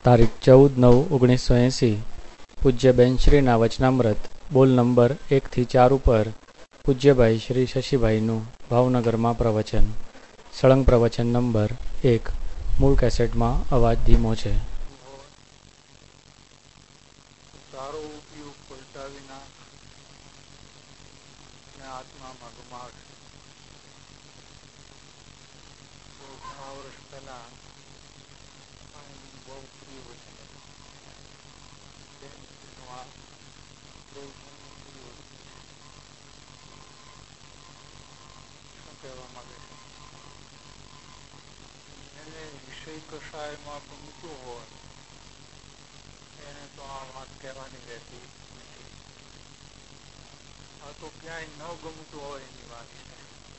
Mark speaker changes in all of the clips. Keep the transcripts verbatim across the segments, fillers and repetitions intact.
Speaker 1: તારીખ ચૌદ નવ ઓગણીસો એંસી પૂજ્ય બેનશ્રીના વચનામૃત બોલ નંબર એકથી ચાર ઉપર પૂજ્યભાઈ શ્રી શશીભાઈનું ભાવનગરમાં પ્રવચન. સળંગ પ્રવચન નંબર એક. મૂળ કેસેટમાં અવાજ ધીમો છે.
Speaker 2: તારો ઉપયોગ પલટાવી નાખ અને આત્મામાં ગુમાવ. ઘણા વર્ષ પહેલા બહુ પ્રિય વચન શું કહેવા માંગે છે? એને વિષય કષાયમાં ગમતું હોય એને તો આ વાત કહેવાની રહેતી નથી. આ તો ક્યાંય ન ગમતું હોય એની વાત છે.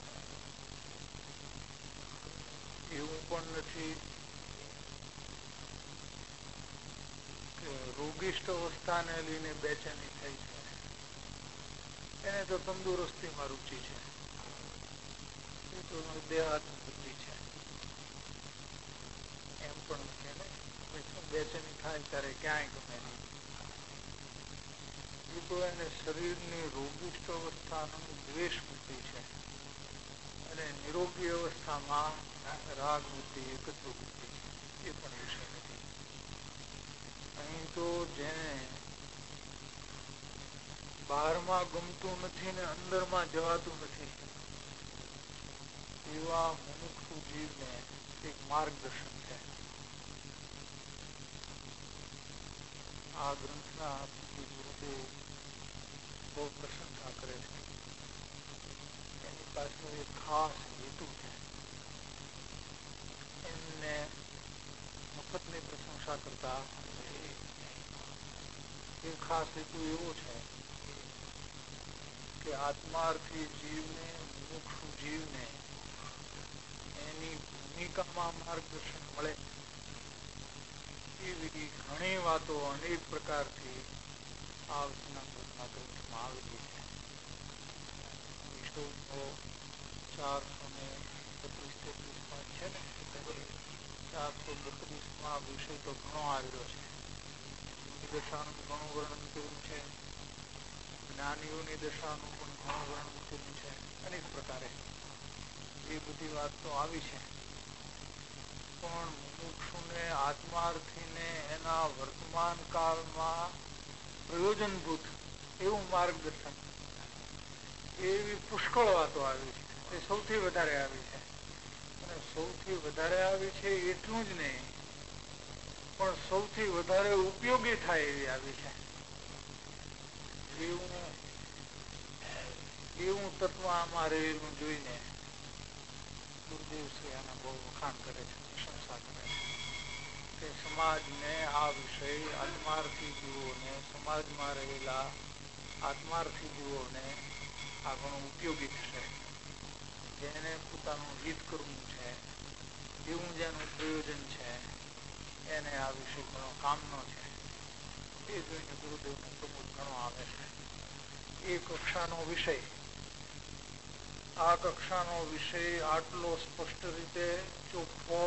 Speaker 2: એવું પણ નથી કે રોગિષ્ટ અવસ્થાને લઈને બેચેની થઈ છે. એને તો તંદુરસ્તીમાં રુચિ છે. એ તો દેહાત્મ બુદ્ધિ છે. એમ પણ કે ને બેચેની થાય ત્યારે ક્યાંય ગમે નહીં. એ તો એને શરીરની રોગિષ્ટ અવસ્થાનું દ્વેષ બુદ્ધિ છે અને નિરોગી અવસ્થામાં રાગ બુદ્ધિ એકત્વ બુદ્ધિ છે. એ પણ વિષય નથી. અહીં તો જેને બહારમાં ગમતું નથી ને અંદરમાં જવાતું નથી એવા મુમુક્ષુ જીવને એક માર્ગદર્શન છે. આ ગ્રંથના ગુરુદેવ બહુ પ્રશંસા કરે છે. એની પાછળ એક ખાસ હેતુ છે. એમને મફતની પ્રશંસા કરતા એ ખાસ હેતુ એવો છે કે આત્માર્થી જીવને મુમુક્ષુ જીવને એની ભૂમિકામાં માર્ગદર્શન મળે એવી ઘણી વાતો અનેક પ્રકારથી આ વચનામૃતના ગ્રંથમાં આવેલી છે. વિષ્ણુ ચારસો ને બત્રીસ તેત્રીસમાં છે ને ચારસો બત્રીસમાં વિષય તો ઘણો આવેલો છે. દશાનું ઘણું વર્ણન કર્યું છે. જ્ઞાનીઓની દશાનું પણ ઘણું વર્ણન કર્યું છે. અનેક પ્રકારે એ બધી વાત તો આવી છે. પણ મુમુક્ષુને આત્માર્થીને એના વર્તમાન કાળમાં પ્રયોજનભૂત એવું માર્ગદર્શન એવી પુષ્કળ વાતો આવી છે. એ સૌથી વધારે આવી છે. અને સૌથી વધારે આવી છે એટલું જ નહીં પણ સૌથી વધારે ઉપયોગી થાય એવી આવી છે. એવું એવું તત્વ આમાં રહેલું જોઈને ગુરુદેવ શ્રી આના બહુ વખાણ કરે છે, પ્રશંસા કરે છે કે સમાજને આ વિષય આત્માર્થી જીવોને સમાજમાં રહેલા આત્માર્થી જીવોને આ ઘણું ઉપયોગી થશે. જેને પોતાનું હિત કરવું છે એવું જેનું પ્રયોજન છે એને આ વિષય ઘણો કામનો છે. એ જોઈને ગુરુદેવનો પ્રમોદ ઘણો આવે છે. એ કક્ષાનો વિષય આ કક્ષાનો વિષય આટલો સ્પષ્ટ રીતે ચોખ્ખો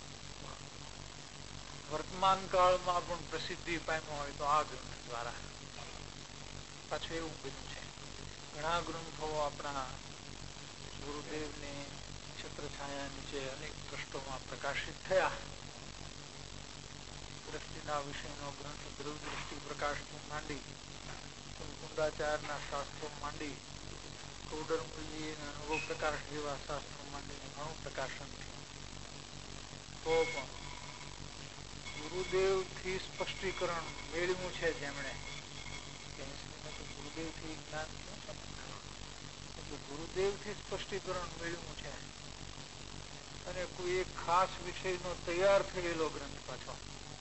Speaker 2: વર્તમાન કાળમાં પણ પ્રસિદ્ધિ પામ્યો હોય તો આ ગ્રંથ દ્વારા. પાછું એવું બન્યું છે ઘણા ગ્રંથો આપણા ગુરુદેવની છત્રછાયા નીચે અનેક ટ્રસ્ટોમાં પ્રકાશિત થયા. દ્રષ્ટિના વિષયનો ગ્રંથ દ્રવ દ્રષ્ટિ પ્રકાશથી માંડી કુંદાચારના શાસ્ત્રો માંડી કૌડરમુલજી અને અનુભવ પ્રકાશ જેવા શાસ્ત્રો માંડીને ઘણું પ્રકાશન થયું. તો પણ ગુરુદેવથી સ્પષ્ટીકરણ મેળવ્યું છે જેમણે ગુરુદેવથી જ્ઞાન થયું છે એટલે ગુરુદેવથી સ્પષ્ટીકરણ મેળવ્યું છે અને કોઈ એક ખાસ વિષયનો તૈયાર થયેલો ગ્રંથ પાછો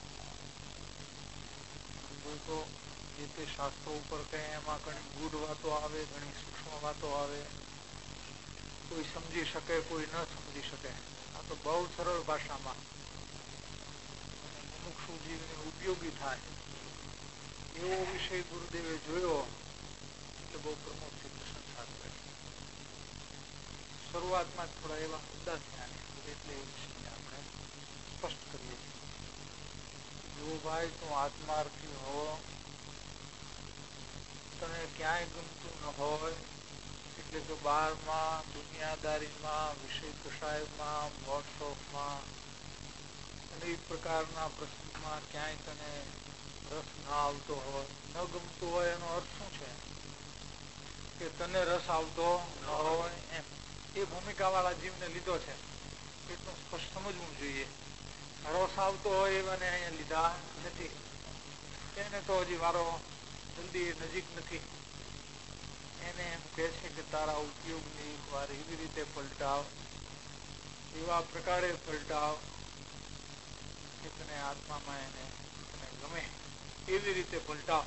Speaker 2: તો જે તે શાસ્ત્રો ઉપર કહે એમાં ઘણી ગૂઢ વાતો આવે, ઘણી સૂક્ષ્મ વાતો આવે. કોઈ સમજી શકે, કોઈ ન સમજી શકે. આ તો બહુ સરળ ભાષામાં મુમુક્ષુ જીવને ઉપયોગી થાય એવો વિષય ગુરુદેવે જોયો એટલે બહુ પ્રમોદથી પ્રશંસા કરે. શરૂઆતમાં જ થોડા એવા મુદ્દા થયા એટલે એ વિષયને આપણે સ્પષ્ટ કરીએ. જો જો ભાઈ તું આત્માર્થી હો, તને ક્યાંય ગમતું ન હોય એટલે તો બહારમાં દુનિયાદારીમાં વિષય કષાયમાં વોટ્સઅપમાં અનેક પ્રકારના પ્રસંગમાં ક્યાંય તને રસ ના આવતો હોય, ન ગમતું હોય, એનો અર્થ શું છે કે તને રસ આવતો ન હોય એમ. એ ભૂમિકા વાળા જીવને લીધો છે, એટલું સ્પષ્ટ સમજવું જોઈએ. રસ આવતો હોય એવાને અહીંયા લીધા નથી, એને તો હજી વારો જલ્દી નજીક નથી. એને એમ કહે છે કે તારા ઉપયોગને એક વાર એવી રીતે પલટાવ, એવા પ્રકારે પલટાવ કે તને આત્મામાં એને તને ગમે એવી રીતે પલટાવ.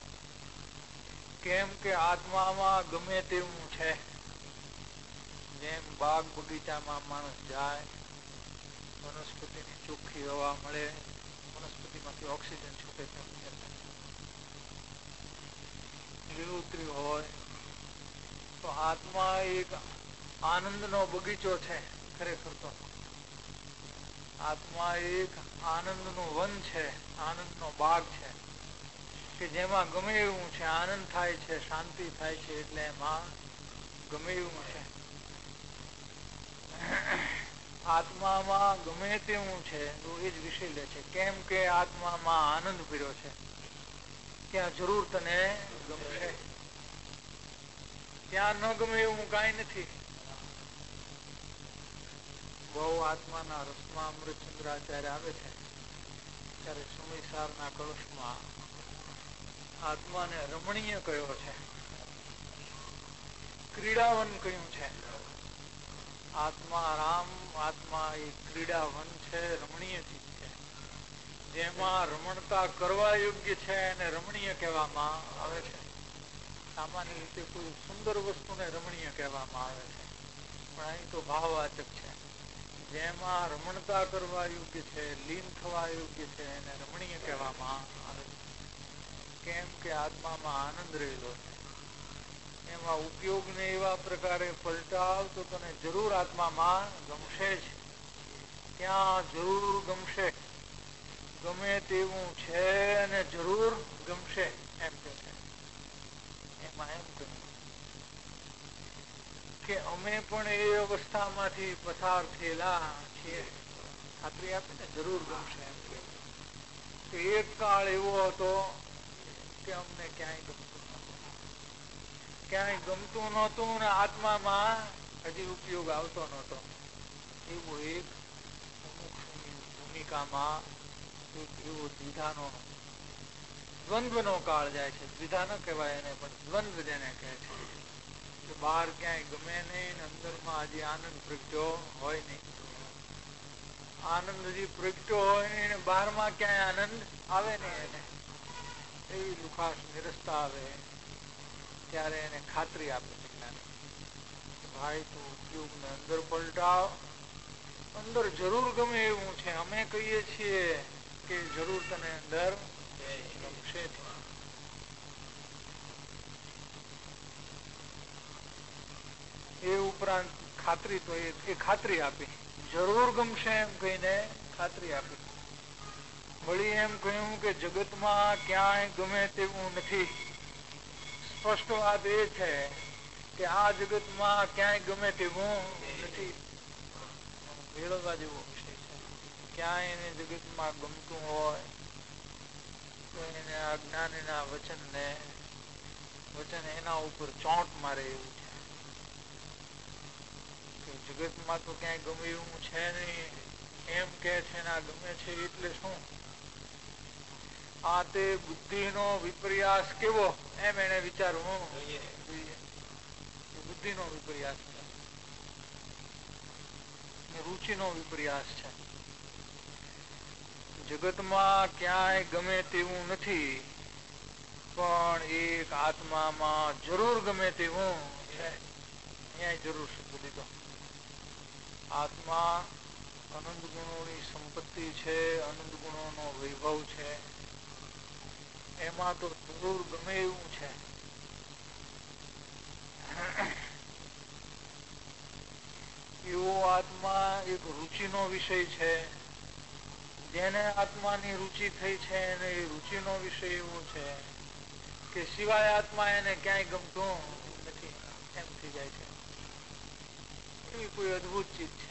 Speaker 2: કેમ કે આત્મામાં ગમે તેવું છે. જેમ બાગ બગીચામાં માણસ જાય, વનસ્પતિની ચોખ્ખી હવા મળે, વનસ્પતિમાંથી ઓક્સિજન છૂટે છે, લીલોતરી હોય, તો આત્મા એક આનંદનો બગીચો છે. ખરેખર તો આત્મા એક આનંદનું વન છે, આનંદનો બાગ છે કે જેમાં ગમે એવું છે, આનંદ થાય છે, શાંતિ થાય છે, એટલે એમાં ગમે એવું છે. આત્મામાં ગમે તેવું છે તો એ જ વિષય લે છે. કેમ કે આત્મામાં આનંદ ભર્યો છે, ત્યાં જરૂર તને ગમશે. ત્યાં ન ગમે એવું કઈ નથી. બહુ આત્માના રસમાં અમૃતચંદ્રાચાર્ય આવે છે ત્યારે સમયસારના કળશમાં આત્માને રમણીય કયો છે, ક્રીડાવન કહ્યું છે. આત્મા રામ, આત્મા એ ક્રીડાવન છે, રમણીય ચીજ છે. જેમાં રમણતા કરવા યોગ્ય છે એને રમણીય કહેવામાં આવે છે. સામાન્ય રીતે કોઈ સુંદર વસ્તુને રમણીય કહેવામાં આવે છે, પણ અહીં તો ભાવવાચક છે. જેમાં રમણતા કરવા યોગ્ય છે, લીન થવા યોગ્ય છે, એને રમણીય કહેવામાં આવે છે. કેમ કે આત્મામાં આનંદ રહેલો છે. એમાં ઉપયોગને એવા પ્રકારે પલટાવ તો તને જરૂર આત્મામાં ગમશે જ. ત્યાં જરૂર ગમશે, ગમે તેવું છે અને જરૂર ગમશે એમ કે છે. એમાં એમ કહ્યું કે અમે પણ એ અવસ્થામાંથી પસાર થયેલા છીએ. ખાતરી આપે ને જરૂર ગમશે એમ કે. એક કાળ એવો હતો કે અમને ક્યાંય ગમતું નહોતું, ક્યાંય ગમતું નહોતું ને આત્મામાં હજી ઉપયોગ આવતો નહોતો. એવું એક ભૂમિકામાં એક એવો દ્વિધાનો દ્વંદ્વનો કાળ જાય છે. દ્વિધા ન કહેવાય એને, પણ દ્વંદ્વ જેને કહે છે કે બહાર ક્યાંય ગમે નહીં ને અંદરમાં હજી આનંદ પ્રગટ્યો હોય નહીં. આનંદ હજી પ્રગટ્યો હોય નહીં ને બહારમાં ક્યાંય આનંદ આવે નહીં. એને એવી લુખાશ નિરસતા આવે ત્યારે એને ખાતરી આપે છે ભાઈ તું ઉપયોગને અંદર પલટાવ, અંદર જરૂર ગમે એવું છે. અમે કહીએ છીએ કે જરૂર તને અંદર ગમશે જ. એ ઉપરાંત ખાતરી તો એ ખાતરી આપી, જરૂર ગમશે એમ કહીને ખાતરી આપી. વળી એમ કહ્યું કે જગતમાં ક્યાંય ગમે તેવું નથી. સ્પષ્ટ વાત એ છે કે આ જગતમાં ક્યાંય ગમે તેવું નથી. મેળવવા જેવો વિષય છે. ક્યાંય એને જગતમાં ગમતું હોય તો એને આ જ્ઞાનીના વચનને વચન એના ઉપર ચોંટ મારે એવું છે. જગતમાં તો ક્યાંય ગમે એવું છે નહીં એમ કે છે ને આ ગમે છે એટલે શું? આ તે બુદ્ધિનો વિપર્યાસ કેવો એમ એને વિચારવું જોઈએ. બુદ્ધિનો વિપર્યાસ છે, રુચિનો વિપર્યાસ છે. જગતમાં ક્યાંય ગમે તેવું નથી, પણ એક આત્મામાં જરૂર ગમે તેવું છે. અહીંયા જરૂર શબ્દ લીધો. આત્મા અનંત ગુણોની સંપત્તિ છે, અનંત ગુણોનો વૈભવ છે. એમાં તો જરૂર ગમે એવું છે. એવો આત્મા એક રુચિનો વિષય છે. જેને આત્માની રુચિ થઈ છે એને એ રુચિનો વિષય એવો છે કે સિવાય આત્મા એને ક્યાંય ગમતું નથી એમ થઈ જાય છે. એવી કોઈ અદભુત ચીજ છે.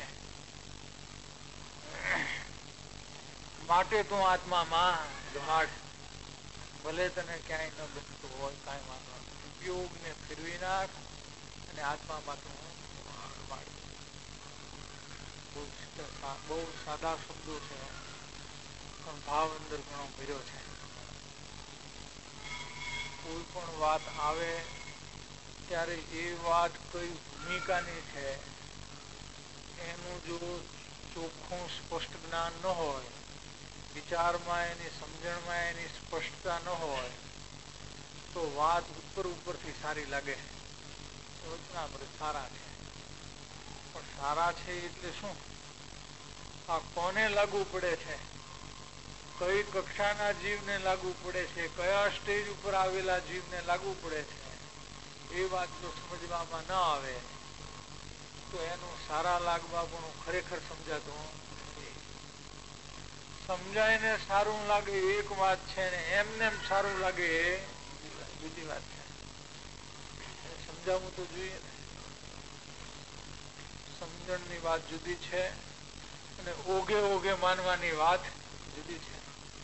Speaker 2: માટે તું આત્મામાં દોહાડ, ભલે તને ક્યાંય ન ગમતું હોય કાંઈ વાંધો નથી, ઉપયોગને ફેરવી નાખ અને આત્મામાં તું દોહાડ. બહુ સાદા શબ્દો છે પણ ભાવ અંદર ઘણો ભર્યો છે. કોઈ પણ વાત આવે ત્યારે એ વાત કઈ ભૂમિકાની છે એનું જો ચોખ્ખું સ્પષ્ટ જ્ઞાન ન હોય, વિચારમાં એની સમજણમાં એની સ્પષ્ટતા ન હોય તો વાત ઉપર ઉપરથી સારી લાગે. વચનામૃત સારા છે પણ સારા છે એટલે શું? આ કોને લાગુ પડે છે? કઈ કક્ષાના જીવને લાગુ પડે છે? કયા સ્ટેજ ઉપર આવેલા જીવને લાગુ પડે છે? એ વાત જો સમજવામાં ન આવે તો એનું સારા લાગવા પણ ખરેખર સમજાતું નથી. સમજાય ને સારું લાગે એક વાત છે ને એમને એમ સારું લાગે એ બીજી વાત છે. સમજાવવું તો જોઈએ ને. સમજણની વાત જુદી છે અને ઓગે ઓગે માનવાની વાત જુદી છે.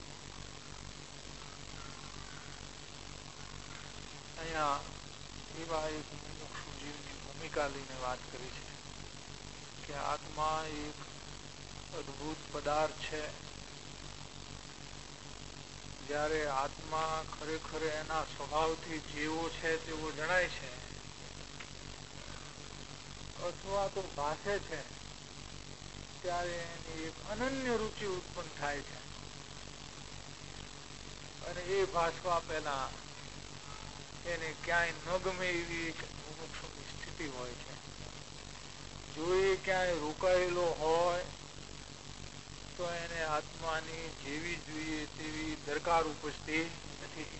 Speaker 2: અહીંયા એવા એક મુમુક્ષુ જીવની ભૂમિકા લઈને વાત કરી છે કે આત્મા એક અદભુત પદાર્થ છે. જ્યારે આત્મા ખરેખર એના સ્વભાવથી જેવો છે તેવો જણાય છે અથવા તો ભાષે છે ત્યારે એની એક અનન્ય રુચિ ઉત્પન્ન થાય છે અને એ ભાષવા પહેલા એને ક્યાંય ન ગમે એવી એક મુમુક્ષુની સ્થિતિ હોય છે. જો એ ક્યાંય રોકાયેલો હોય તો એને આત્માની જેવી જોઈએ તેવી દરકાર ઉપજતી નથી.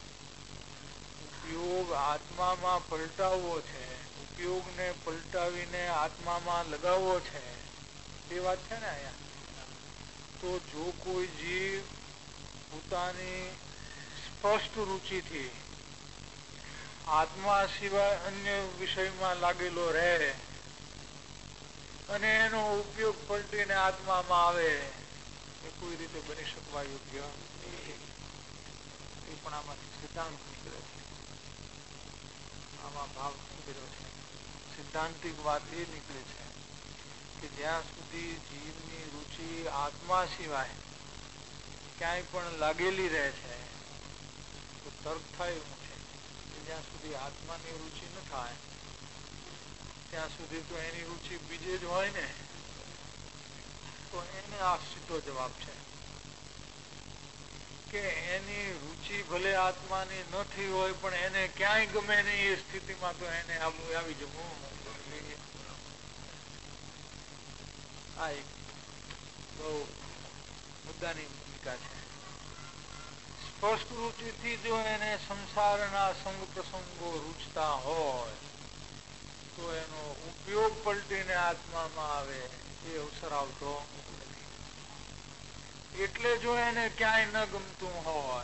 Speaker 2: ઉપયોગ આત્મામાં પલટાવવો છે, ઉપયોગને પલટાવીને આત્મામાં લગાવવો છે એ વાત છે ને અહીંયા. તો જો કોઈ જીવ પોતાની સ્પષ્ટ રુચિથી આત્મા સિવાય અન્ય વિષયમાં લાગેલો રહે અને એનો ઉપયોગ પલટીને આત્મામાં આવે એ કોઈ રીતે બની શકવા યોગ્ય એ પણ આમાંથી સિદ્ધાંત નીકળે છે. આમાં ભાવ નીકળ્યો છે. સિદ્ધાંતિક વાત એ નીકળે છે કે જ્યાં સુધી જીવની રુચિ આત્મા સિવાય ક્યાંય પણ લાગેલી રહે છે તો તર્ક થાય એવું છે કે જ્યાં સુધી આત્માની રુચિ ન થાય ત્યાં સુધી તો એની રુચિ બીજે જ હોય ને. તો એને આ સીધો જવાબ છે કે એની રુચિ ભલે આત્માની ન થઈ હોય પણ એને ક્યાંય ગમે નહીં એ સ્થિતિમાં તો એને આવી જવું. આ એક બહુ મુદ્દાની ભૂમિકા છે. સ્પષ્ટ રુચિથી જો એને સંસારના સંગ પ્રસંગો રૂચતા હોય તો એનો ઉપયોગ પલટીને આત્મામાં આવે એ અવસર આવતો નથી. એટલે જો એને ક્યાંય ન ગમતું હોય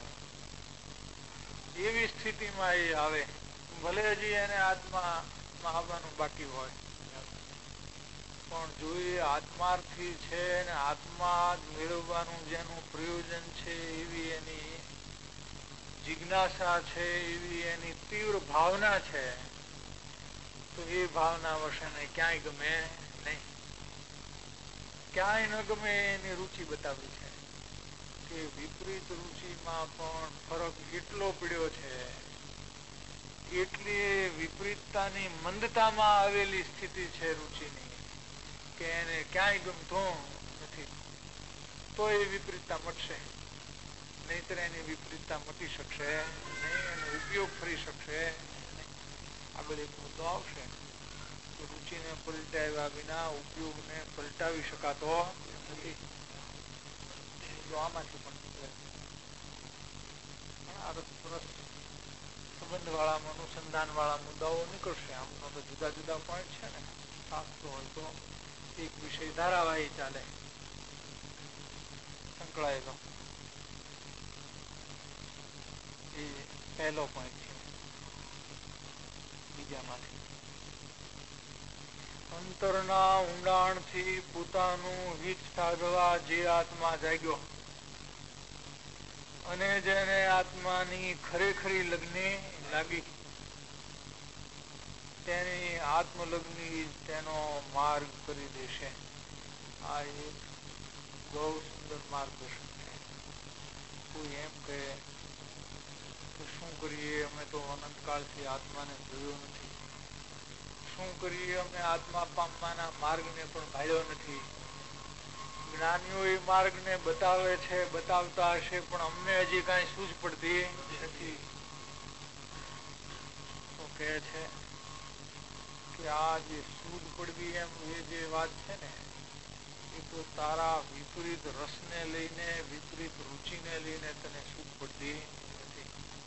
Speaker 2: એવી સ્થિતિમાં એ આવે ભલે હજી એને આત્મામાં આવવાનું બાકી હોય પણ જો એ આત્માર્થી છે ને આત્મા મેળવવાનું જેનું પ્રયોજન છે એવી એની જિજ્ઞાસા છે, એવી એની તીવ્ર ભાવના છે તો એ ભાવના વશેને ક્યાંય ગમે નહીં. ક્યાંય ન ગમે એની રુચિ બતાવી છે કે વિપરીત રુચિમાં પણ ફરક એટલો પડ્યો છે, એટલી વિપરીતતાની મંદતામાં આવેલી સ્થિતિ છે રુચિની કે એને ક્યાંય ગમતું નથી. તો એ વિપરીતતા મટશે, નહીતર એની વિપરીતતા મટી શકશે નહીં, એનો ઉપયોગ ફરી શકશે નહીં. આગળ એક મુદ્દો આવશે કે રુચિને પલટાવ્યા વિના ઉપયોગને પલટાવી શકાતો નથી. મુદ્દો આમાંથી પણ નીકળે છે. આ રસપ્રસ સંબંધ વાળા અનુસંધાન વાળા મુદ્દાઓ નીકળશે. આમનો તો જુદા જુદા પોઈન્ટ છે ને. શાસ્ત્રો હોય તો એક વિષય ધારાવાહી ચાલે, સંકળાયેલો, એ પહેલો પોઈન્ટ છે. બીજામાંથી અંતરના ઊંડાણથી પોતાનું હિત સાધવા જે આત્મા જાગ્યો અને જેને આત્માની ખરેખરી લગ્ની લાગી, તેની આત્મલગ્ની તેનો માર્ગ કરી દેશે. આ એક બહુ સુંદર માર્ગદર્શન છે. કોઈ એમ કહે કે શું કરીએ, અમે તો અનંતકાળથી આત્માને જોયો નથી, શું કરીએ, અમે આત્મા પામવાના માર્ગને પણ ભાળ્યો નથી, જ્ઞાનીઓ એ માર્ગને બતાવે છે, બતાવતા હશે, પણ અમને હજી કાંઈ સૂઝ પડતી નથી. તો કહે છે કે આ જે સૂઝ પડવી એમ એ જે વાત છે ને, એ તો તારા વિપરીત રસને લઈને, વિપરીત રુચિને લઈને તને સૂઝ પડતી નથી.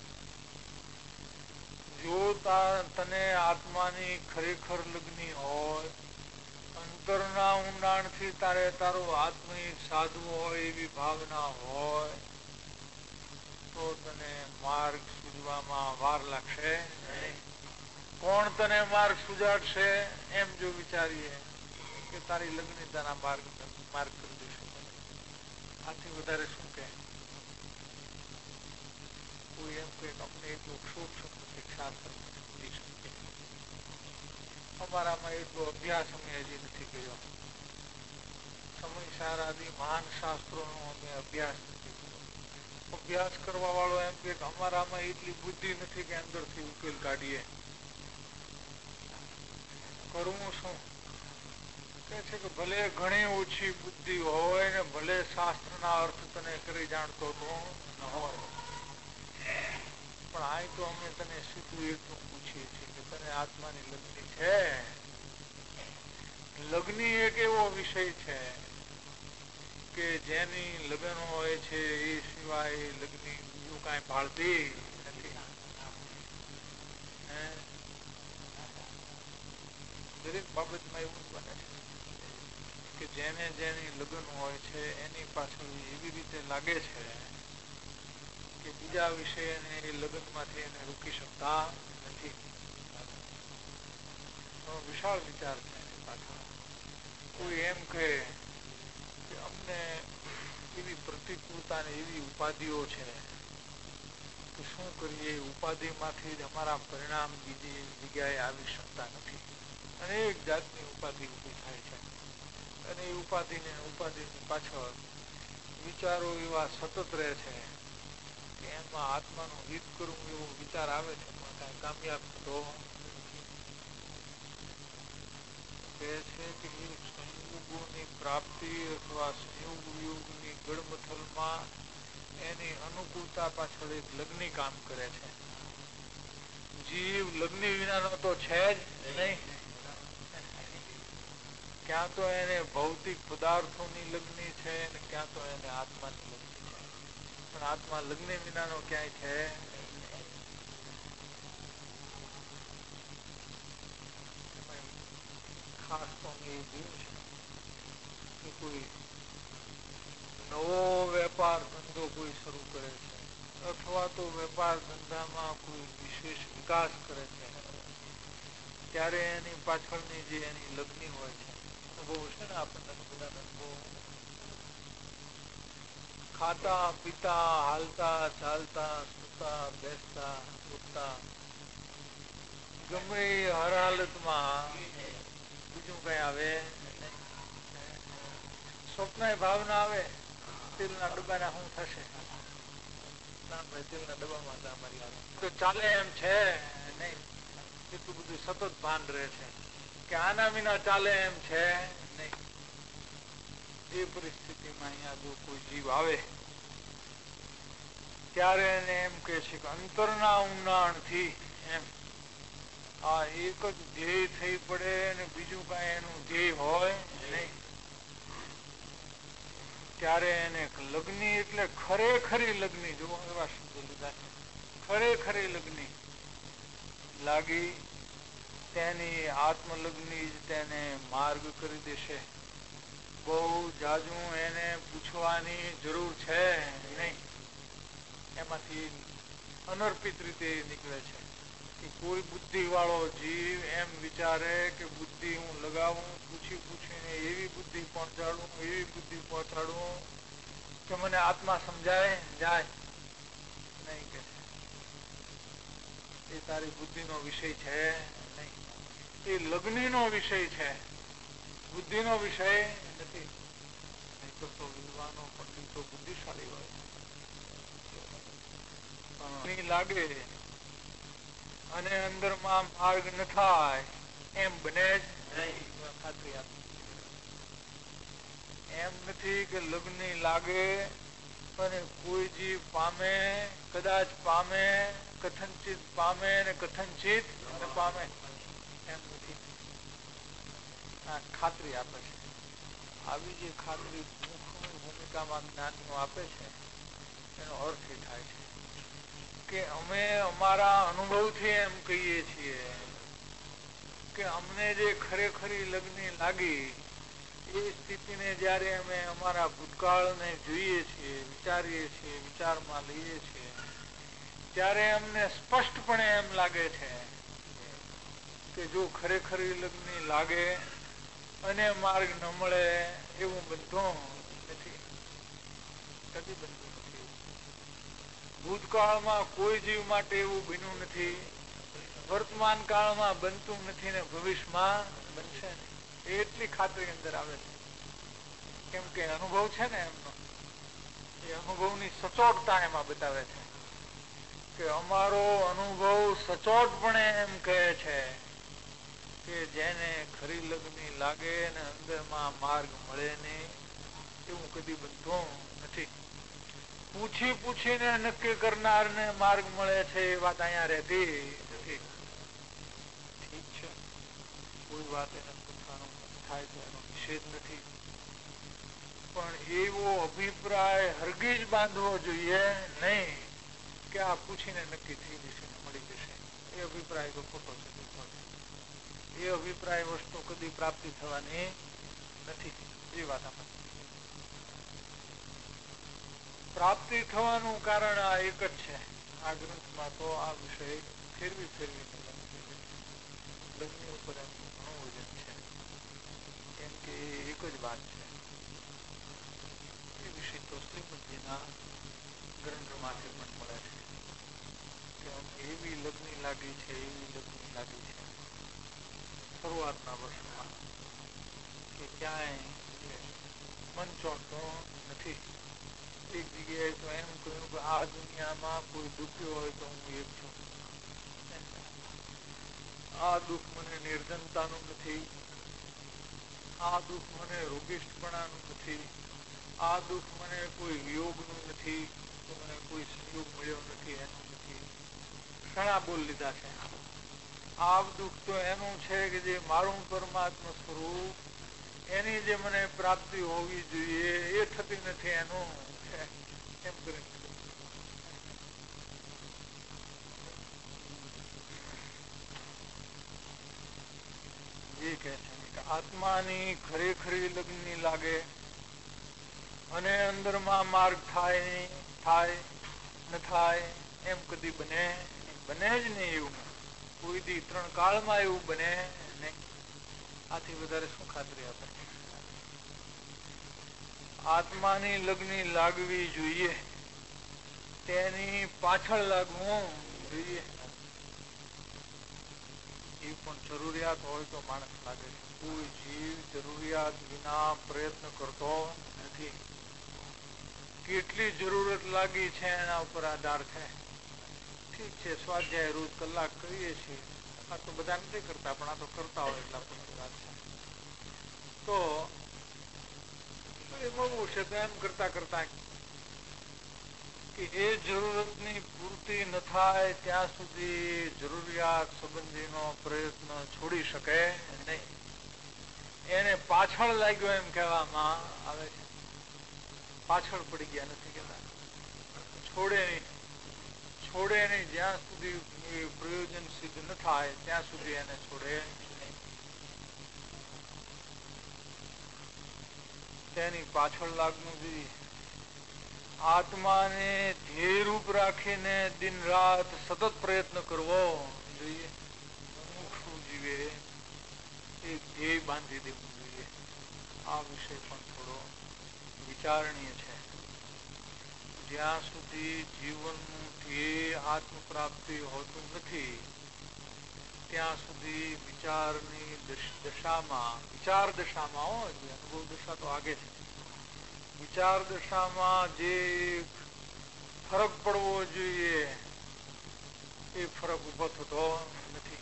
Speaker 2: જો તને આત્માની ખરેખર લગ્ની હોય, અંતરના ઊંડાણથી તારે તારો આત્મિક સાધવો હોય એવી ભાવના હોય, તો તને માર્ગ સૂઝવામાં વાર લાગશે નહીં. કોણ તને માર્ગ સુજાડશે? એમ જો વિચારીએ કે તારી લગ્નતાના માર્ગ માર્ગ કરી દેશે. આથી વધારે શું કહે? કોઈ એમ કહે અમને એટલો શોખ નથી શાસ્ત્ર સમજી શકીએ, અમારામાં એટલો અભ્યાસ અમે હજી નથી કર્યો, સમય સારાથી મહાન શાસ્ત્રોનો અમે અભ્યાસ નથી કર્યો. અભ્યાસ કરવા વાળો એમ કે અમારામાં એટલી બુદ્ધિ નથી કે અંદરથી ઉકેલ કાઢીએ. કરવું શું? કે છે કે ભલે ઘણી ઓછી બુદ્ધિ હોય ને ભલે શાસ્ત્રના અર્થ તને કરી જાણતો તો ન હોય, પણ આ તો અમે તને સીધું એટલું પૂછીએ છીએ કે તને આત્માની લગ્ની છે? લગ્ની એક એવો વિષય છે કે જેની લગ્ન હોય છે એ સિવાય લગ્ની બીજું કાંઈ ભાળતી નથી. દરેક બાબતમાં એવું બને છે કે જેને જેની લગ્ન હોય છે એની પાછળ એવી રીતે લાગે છે કે બીજા વિષયને એ લગ્નમાંથી એને રોકી શકતા નથી. વિશાળ વિચાર છે એની પાછળ. કોઈ એમ કહે કે અમને એવી પ્રતિકૂળતા ને એવી ઉપાધિઓ છે કે શું કરીએ, ઉપાધિમાંથી જ અમારા પરિણામ બીજી જગ્યાએ આવી શકતા નથી. અનેક જાતની ઉપાધિ ઊભી થાય છે અને એ ઉપાધિને ઉપાધિની પાછળ વિચારો એવા સતત રહે છે કે એમાં આત્માનું હિત કરવું એવો વિચાર આવે છે પણ કાંઈ કામયાબ થતો કહે છે કે એ સંયોગોની પ્રાપ્તિ અથવા સંયોગ વિયોગની ગળમથલમાં એની અનુકૂળતા પાછળ એક લગ્ની કામ કરે છે. જીવ લગ્ની વિનાનો તો છે જ નહીં. ક્યાં તો એને ભૌતિક પદાર્થોની લગ્ની છે ને ક્યાં તો એને આત્માની લગ્ની છે, પણ આત્મા લગ્ની વિનાનો ક્યાંય છે. ખાસ તો અમે એ જોયું છે કે કોઈ નવો વેપાર ધંધો કોઈ શરૂ કરે છે અથવા તો વેપાર ધંધામાં કોઈ વિશેષ વિકાસ કરે છે, ત્યારે એની પાછળની જે એની લગ્ની હોય છે, અનુભવ છે ને આપણને બધા અનુભવ, ખાતા પીતા હાલતા ચાલતા સૂતા બેસતા ઉઠતા ગમે હર હાલતમાં બીજું કઈ આવે. સ્વપ્ન ભાવના આવે તેલના ડબ્બાના શું થશે, તેલના ડબ્બામાં તો ચાલે એમ છે નહીં. એટલું બધું સતત ભાન રહે છે કે આના વિના ચાલે એમ છે નહીં. એ પરિસ્થિતિમાં અહીંયા જો કોઈ જીવ આવે ત્યારે એને એમ કે છે કે અંતરના ઊંડાણથી એમ આ એક જ ધ્યેય થઈ પડે ને બીજું કઈ એનું ધ્યેય હોય નહીં. ત્યારે એને લગ્ની એટલે ખરેખરી લગ્ની, જો એવા શબ્દો લીધા છે, ખરેખરી લગ્ની લાગી તેની આત્મલગ્ની જ તેને માર્ગ કરી દેશે. બહુ જાજુ એને પૂછવાની જરૂર છે નહીં. એમાંથી અનર્પિત રીતે નીકળે છે કે કોઈ બુદ્ધિ વાળો જીવ એમ વિચારે કે બુદ્ધિ હું લગાવું, પૂછી પૂછીને એવી બુદ્ધિ પહોંચાડું, એવી બુદ્ધિ પહોંચાડું કે મને આત્મા સમજાય જાય નહીં. કે એ તારી બુદ્ધિનો વિષય છે નહીં. એ લગ્નનો વિષય છે, બુદ્ધિનો વિષય નથી. નહીં તો વિદ્વાનો પંડિતો બુદ્ધિશાળી હોય લાગે અને અંદરમાં માર્ગ ન થાય એમ બને જ નહીં. ખાતરી આપે એમ નથી કે લગ્ન લાગે અને કોઈ જીવ પામે, કદાચ પામે, કથનચિત પામે ને કથનચિત ન પામે એમ નથી. આ ખાતરી આપે છે. આવી જે ખાતરી મુખ્ય ભૂમિકામાં જ્ઞાનીઓ આપે છે એનો અર્થ એ થાય છે કે અમે અમારા અનુભવથી એમ કહીએ છીએ કે અમને જે ખરેખરી લગ્ન લાગી એ સ્થિતિને જયારે અમે અમારા ભૂતકાળને જોઈએ છીએ, વિચારીએ છીએ, વિચારમાં લઈએ છીએ, ત્યારે અમને સ્પષ્ટપણે એમ લાગે છે કે જો ખરેખરી લગ્ન લાગે અને માર્ગ ન મળે એવું બનતું નથી. કદી બનતું નથી. ભૂતકાળમાં કોઈ જીવ માટે એવું બન્યું નથી, વર્તમાન કાળમાં બનતું નથી ને ભવિષ્યમાં બનશે નહીં. એટલી ખાતરી અંદર આવે છે. કેમ કે અનુભવ છે ને એમનો, એ અનુભવની સચોટતા એમાં બતાવે છે કે અમારો અનુભવ સચોટપણે એમ કહે છે કે જેને ખરી લગ્ન લાગે ને અંદરમાં માર્ગ મળે નહીં એવું કદી બનતું નથી. પૂછી પૂછીને નક્કી કરનારને માર્ગ મળે છે એ વાત અહીંયા રહેતી નથી. ઠીક છે, કોઈ વાત એને પૂછવાનું થાય તો એનો નિષેધ નથી, પણ એવો અભિપ્રાય હરગીજ બાંધવો જોઈએ નહીં કે આ પૂછીને નક્કી થઈ જશે, મળી જશે. એ અભિપ્રાય તો ખોટો છે. એ અભિપ્રાય વસ્તુ કદી પ્રાપ્તિ થવાની નથી. એ વાત આપણે પ્રાપ્તિ થવાનું કારણ આ એક જ છે. આ ગ્રંથમાં તો આ વિષય ફેરવી ફેરવી લગ્ન ઉપર એમનું ઘણું વજન છે. કેમ કે એ એક જ વાત છે. એ વિષય તો શ્રીમદજીના ગ્રંથમાંથી પણ મળે છે કે એવી લગ્ન લાગી છે, એવી લગ્ન લાગી છે શરૂઆતના વર્ષોમાં કે ક્યાંય મન ચોંટતો નથી. એક જગ્યાએ તો એમ કહ્યું કે આ દુનિયામાં કોઈ દુખ્યો હોય તો હું એક છું. આ દુઃખ મને નિર્ધનતાનું નથી, આ દુઃખ મને રોગિષ્ઠપણાનું નથી, આ દુઃખ મને કોઈ વિયોગનું નથી, તો મને કોઈ સંયોગ મળ્યો નથી એનું નથી. ઘણા બોલ લીધા છે. આ દુઃખ તો એનું છે કે જે મારું પરમાત્મા સ્વરૂપ એની જે મને પ્રાપ્તિ હોવી જોઈએ એ થતી નથી એનું છે. એમ કરી એ કહે છે કે આત્માની ખરેખરી લગ્ન લાગે અને અંદરમાં માર્ગ થાય નહીં, થાય ન થાય એમ કદી બને બને જ નહીં. એવું કોઈ દી ત્રણ કાળમાં એવું બને નહીં. આથી વધારે શું ખાતરી આપે? આત્માની લગ્ન લાગવી જોઈએ, તેની પાછળ લાગવું જોઈએ. એ પણ જરૂરિયાત હોય તો માણસ લાગે છે. કોઈ જીવ જરૂરિયાત વિના પ્રયત્ન કરતો નથી. કેટલી જરૂરત લાગી છે એના ઉપર આધાર છે. ઠીક છે, સ્વાધ્યાય રોજ કલાક કરીએ છીએ, આ તો બધા નથી કરતા, પણ આ તો કરતા હોય એટલા પછી વાત છે. તો એ મળવું છે તો એમ કરતા કરતા કે એ જરૂરતની પૂર્તિ ન થાય ત્યાં સુધી જરૂરિયાત સંબંધીનો પ્રયત્ન છોડી શકે નહીં. એને પાછળ લાગ્યો એમ કહેવામાં આવે છે. પાછળ પડી ગયા નથી કહેતા, છોડે નહીં. છોડે નહીં જ્યાં સુધી પ્રયોજન સિદ્ધ ન થાય ત્યાં સુધી એને છોડે નહીં. તેની પાછળ લાગવું જોઈએ. આત્માને ધ્યેય રૂપ રાખીને દિન રાત સતત પ્રયત્ન કરવો જોઈએ. મુમુક્ષુ જીવે એક ધ્યેય બાંધી દેવું જોઈએ. આ વિષય પણ થોડો વિચારણીય છે. જ્યાં સુધી જીવનનું ધ્યેય આત્મ પ્રાપ્તિ હોતું નથી ત્યાં સુધી વિચારની દશામાં વિચાર દશામાં હોય, અનુભવ દશા તો આગે છે, વિચાર દશામાં જે ફરક પડવો જોઈએ એ ફરક ઉભો થતો નથી.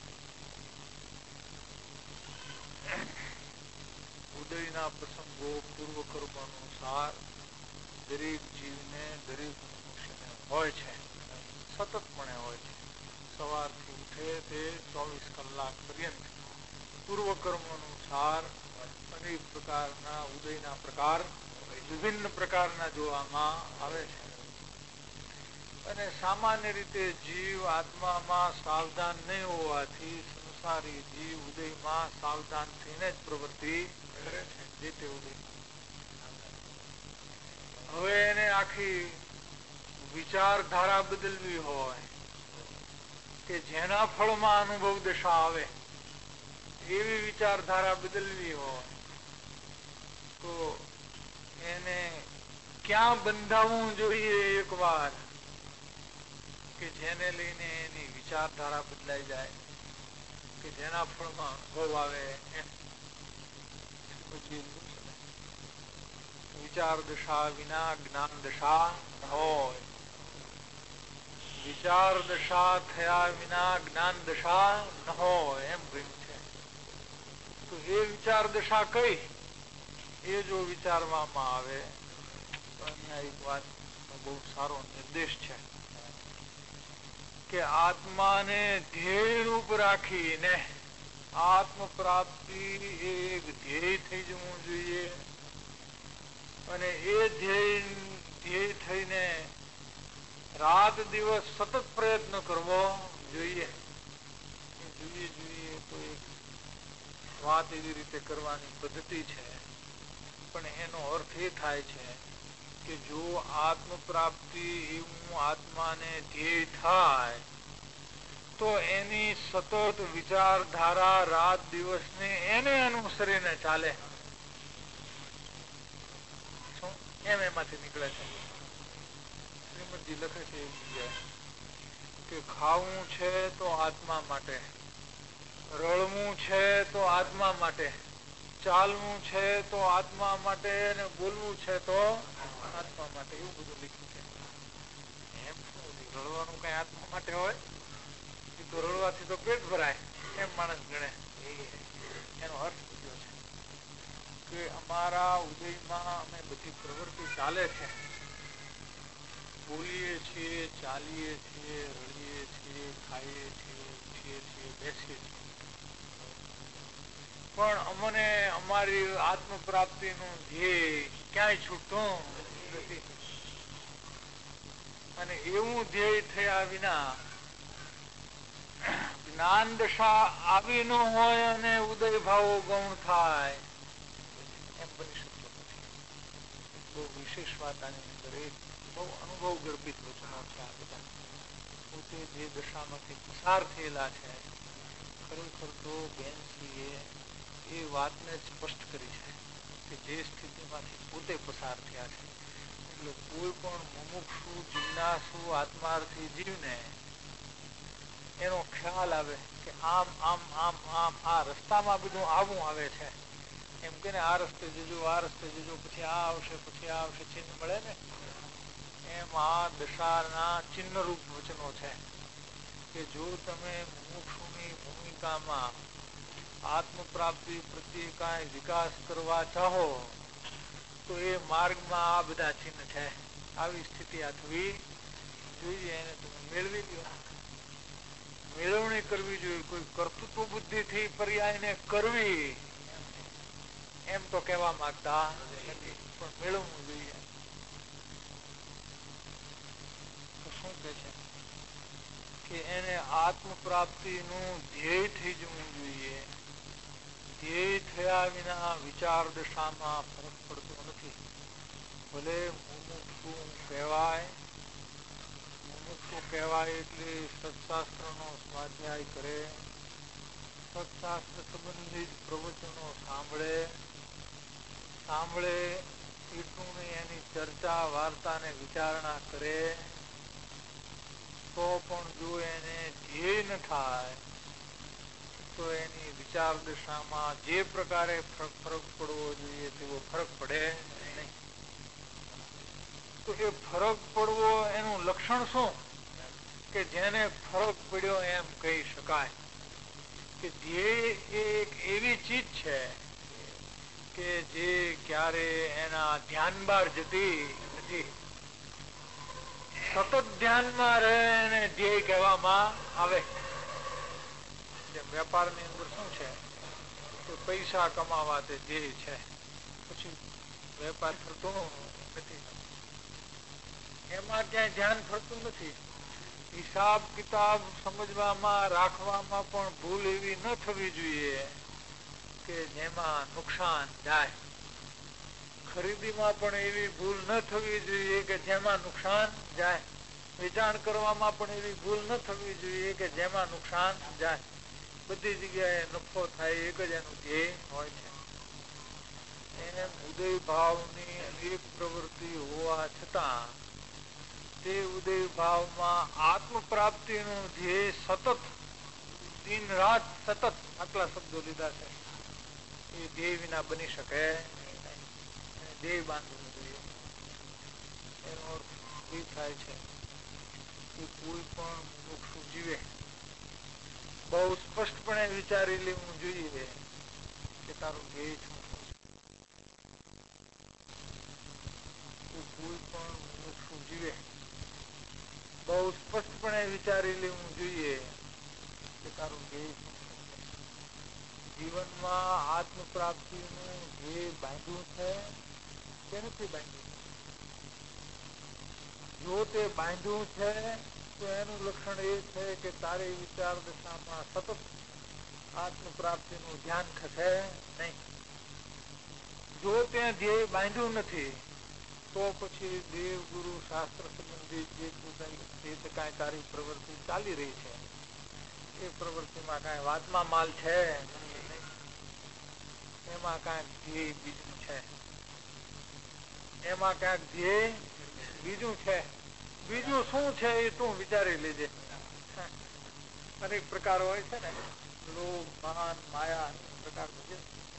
Speaker 2: ઉદયના પ્રસંગો પૂર્વ કર્મ અનુસાર દરેક જીવને દરેક મનુષ્યને હોય છે, સતતપણે હોય છે. સવારથી ઉઠે તે ચોવીસ કલાક પર્યંત પૂર્વ કર્મ અનુસાર અનેક પ્રકારના ઉદયના પ્રકાર વિભિન્ન પ્રકારના જોવામાં આવે છે. અને સામાન્ય રીતે જીવ આત્મામાં સાવધાન નહીં હોવાથી સંસારી જીવ ઉદયમાં સાવધાન થઈને જ પ્રવૃત્તિ કરે છે. જે તે ઉદયમાં હવે એને આખી વિચારધારા બદલવી હોય કે જેના ફળમાં અનુભવ દશા આવે એવી વિચારધારા બદલવી હોય તો એને ક્યાં બંધાવવું જોઈએ એક વાર કે જેને લઈને એની વિચારધારા બદલાઈ જાય કે જેના ફળમાં અનુભવ આવે એમ. વિચાર દશા વિના જ્ઞાન દશા ન હોય, વિચાર દશા થયા વિના જ્ઞાન દશા ન હોય એમ કહ્યું છે. તો એ વિચાર દશા કઈ એ જો વિચારવામાં આવે તો અહીંયા એક વાત બહુ સારો નિર્દેશ છે કે આત્માને ધ્યેય રૂપ રાખીને આત્મ પ્રાપ્તિ એક ધ્યેય થઈ જવું જોઈએ. અને એ ધ્યેય ધ્યેય થઈને રાત દિવસ સતત પ્રયત્ન કરવો જોઈએ. જોઈએ જોઈએ તો એક વાત એવી રીતે કરવાની પદ્ધતિ છે, પણ એનો અર્થ એ થાય છે કે જો આત્મ પ્રાપ્તિ એવું આત્માને ધ્યેય થાય તો એની સતત વિચારધારા રાત દિવસને એને અનુસરીને ચાલે. એમ એમાંથી નીકળે છે. શ્રીમદજી લખે છે એક જગ્યાએ કે ખાવું છે તો આત્મા માટે, રળવું છે તો આત્મા માટે, ચાલવું છે તો આત્મા માટે, અને બોલવું છે તો આત્મા માટે. એવું બધું લખ્યું છે. એમ રળવાનું કઈ આત્મા માટે હોય? એ તો રળવાથી તો પેટ ભરાય એમ માણસ ગણે. એનો અર્થ બધો છે કે અમારા ઉદયમાં અમે બધી પ્રવૃત્તિ ચાલે છે, બોલીએ છીએ, ચાલીએ છીએ, રડીએ છીએ, ખાઈએ છીએ, ઉઠીએ છીએ, બેસીએ છીએ, પણ અમને અમારી આત્મ પ્રાપ્તિ નું ધ્યેય ક્યાંય છૂટતું નથી. અને એવું ધ્યેય થયા વિના જ્ઞાન દશા આવી ન હોય અને ઉદય ભાવો ગૌણ થાય એમ બની શકતો નથી. બહુ વિશેષ વાત આની અંદર એક બહુ અનુભવ ગર્ભિત વચનો છે. આ બધા પોતે જે દશામાંથી પસાર થયેલા છે ખરેખર તો બેનશ્રીએ એ વાતને સ્પષ્ટ કરી છે કે જે સ્થિતિમાંથી પોતે પસાર થયા છે. એટલે કોઈ પણ મુમુક્ષુ જિજ્ઞાસુ આત્માર્થી જીવને એનો ખ્યાલ આવે કે આમ આમ આમ આમ આ રસ્તામાં બધું આવું આવે છે, એમ કે આ રસ્તે જજો, આ રસ્તે જજો, પછી આ આવશે, પછી આ આવશે, ચિહ્ન મળે ને એમ આ દશાના ચિહ્ન રૂપ વચનો છે કે જો તમે મુમુક્ષુની ભૂમિકામાં આત્મ પ્રાપ્તિ પ્રત્યે કાંઈ વિકાસ કરવા ચાહો તો એ માર્ગમાં આ બધા ચિહ્ન છે. આવી સ્થિતિ આ થવી જોઈએ. એને તમે મેળવી લ્યો, મેળવણી કરવી જોઈએ. કોઈ કર્તૃત્વ બુદ્ધિ થી પર્યાયને કરવી એમ તો કહેવા માંગતા નથી, પણ મેળવવું જોઈએ. તો શું કે છે કે એને આત્મ પ્રાપ્તિ નું ધ્યેય થઈ જવું જોઈએ. ધ્યેય થયા વિના વિચાર દશામાં ફરક પડતો ભલે મુમુક્ષુ કહેવાય, મુમુક્ષુ કહેવાય એટલે સત્શાસ્ત્રનો સ્વાધ્યાય કરે, સત્શાસ્ત્ર સંબંધિત પ્રવચનો સાંભળે સાંભળે એટલું ને એની ચર્ચા વાર્તા ને વિચારણા કરે તો પણ જો એને ધ્યેય ન થાય તો એની વિચાર દશામાં જે પ્રકારે ફરક ફરક પડવો જોઈએ તેવો ફરક પડે નહીં. તો એ ફરક પડવો એનું લક્ષણ શું કે જેને ફરક પડ્યો એમ કહી શકાય કે ધ્યેય એક એવી ચીજ છે કે જે ક્યારે એના ધ્યાન બહાર જતી નથી. સતત ધ્યાનમાં રહે એને ધ્યેય કહેવામાં આવે. વેપારની અંદર શું છે કે પૈસા કમાવા તે ધ્યેય છે, પછી વેપાર થતો નથી, એમાં ક્યાંય ધ્યાન ફરતું નથી. હિસાબ કિતાબ સમજવામાં રાખવામાં પણ ભૂલ એવી ન થવી જોઈએ કે જેમાં નુકસાન જાય. ખરીદીમાં પણ એવી ભૂલ ન થવી જોઈએ કે જેમાં નુકસાન જાય. વેચાણ કરવામાં પણ એવી ભૂલ ન થવી જોઈએ કે જેમાં નુકસાન જાય. બધી જગ્યાએ નફો થાય એક જ એનું ધ્યેય હોય છે. એને ઉદય ભાવની એક પ્રવૃત્તિ હોવા છતાં તે ઉદય ભાવમાં આત્મ પ્રાપ્તિનું ધ્યેય સતત દિન રાત સતત આટલા શબ્દો લીધા છે. એ ધ્યેય વિના બની શકે ધ્યેય બાંધવું જોઈએ. એનો અર્થ એ થાય છે કે કોઈ પણ મુમુક્ષુ જીવે બહુ સ્પષ્ટપણે વિચારી લેવું જોઈએ કે તારું ધ્યેય શું છે. કોઈ પણ મુમુક્ષુ જીવે બહુ સ્પષ્ટપણે વિચારી લેવું જોઈએ કે તારું ધ્યેય શું છે. જીવનમાં આત્મ પ્રાપ્તિનું ધ્યેય બાંધ્યું છે કે નથી બાંધ્યું? જો તે બાંધ્યું છે તો એનું લક્ષણ એ છે કે તારી વિચાર દશામાં સતત આત્મ પ્રાપ્તિનું ધ્યાન ખસે નહીં. જો ત્યાં ધ્યેય બાંધ્યું નથી તો પછી દેવ ગુરુ શાસ્ત્ર સંબંધિત જે કાંઈ તારી પ્રવૃત્તિ ચાલી રહી છે એ પ્રવૃત્તિમાં કાંઈ વાતમાં માલ છે, એમાં કાંઈક ધ્યેય બીજું છે, એમાં ક્યાંક ધ્યેય બીજું છે. બીજું શું છે એ તું વિચારી લેજે. અનેક પ્રકાર હોય છે ને, લોભ માન માયા અનેક પ્રકાર છે.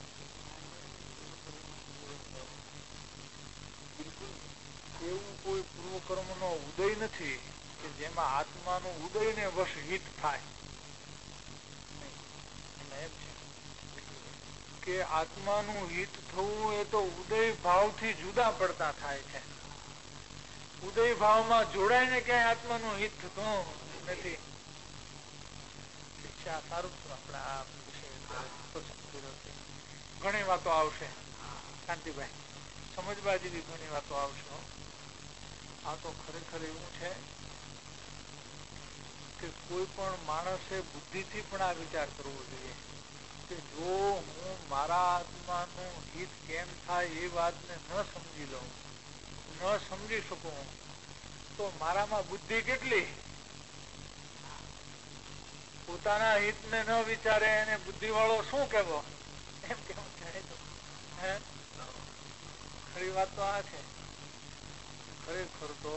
Speaker 2: એવું કોઈ પૂર્વકર્મ નો ઉદય નથી કે જેમાં આત્માનું ઉદય ને વશ હિત થાય. એમ છે કે આત્માનું હિત થવું એ તો ઉદય ભાવથી જુદા પડતા થાય છે. ઉદય ભાવમાં જોડાઈને ક્યાંય આત્માનું હિત થતું નથી. સારું આપણે આ ઘણી વાતો આવશે શાંતિભાઈ, સમજવા જેવી ઘણી વાતો આવશે. આ તો ખરેખર એવું છે કે કોઈ પણ માણસે બુદ્ધિથી પણ આ વિચાર કરવો જોઈએ કે જો હું મારા આત્માનું હિત કેમ થાય એ વાતને ન સમજી લઉં, ન સમજી શકું તો મારામાં બુદ્ધિ કેટલી? પોતાના હિતને ન વિચારે એને બુદ્ધિ વાળો શું કેવો એમ કેવું જાણીતું. ખરી વાત તો આ છે. ખરેખર તો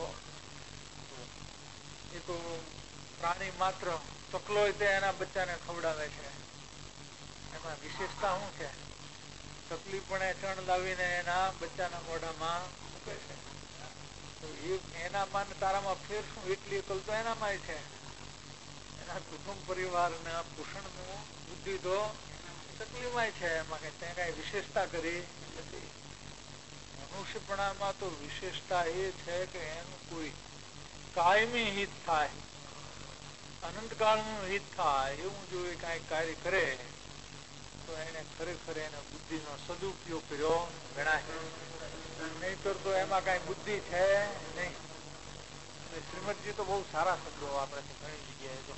Speaker 2: એ તો પ્રાણી માત્ર ચકલો તે એના બચ્ચાને ખવડાવે છે. એમાં વિશેષતા શું છે? ચકલી પણ ચણ લાવીને એના બચ્ચાના મોઢામાં મૂકે છે. તો એના માન તારામાં ફેર શું? એટલી અકલ તો એનામાં છે. એના કુટુંબ પરિવારના પોષણનું બુદ્ધિ તો ચકલીમાં છે. એમાં કઈ કઈ વિશેષતા કરી નથી. મનુષ્યપણામાં તો વિશેષતા એ છે કે એનું કોઈ કાયમી હિત થાય, અનંતકાળનું હિત થાય એવું જો એ કઈ કાર્ય કરે તો એને ખરેખર એને બુદ્ધિનો સદુપયોગ કર્યો ગણાય. નહીતર તો એમાં કઈ બુદ્ધિ છે નહીં. શ્રીમદજી તો બહુ સારા શબ્દો વાપરે છે ઘણી જગ્યાએ. તો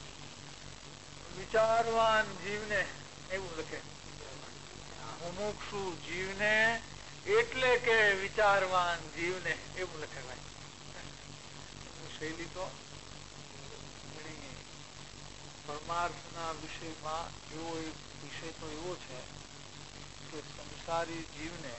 Speaker 2: વિચારવાન જીવને એવું લખે, મુમુક્ષુ જીવને એટલે કે વિચારવાન જીવને એવું લખેવાય. શૈલી તો પરમાર્થના વિષયમાં એવો એક વિષય તો એવો છે કે સંસારી જીવને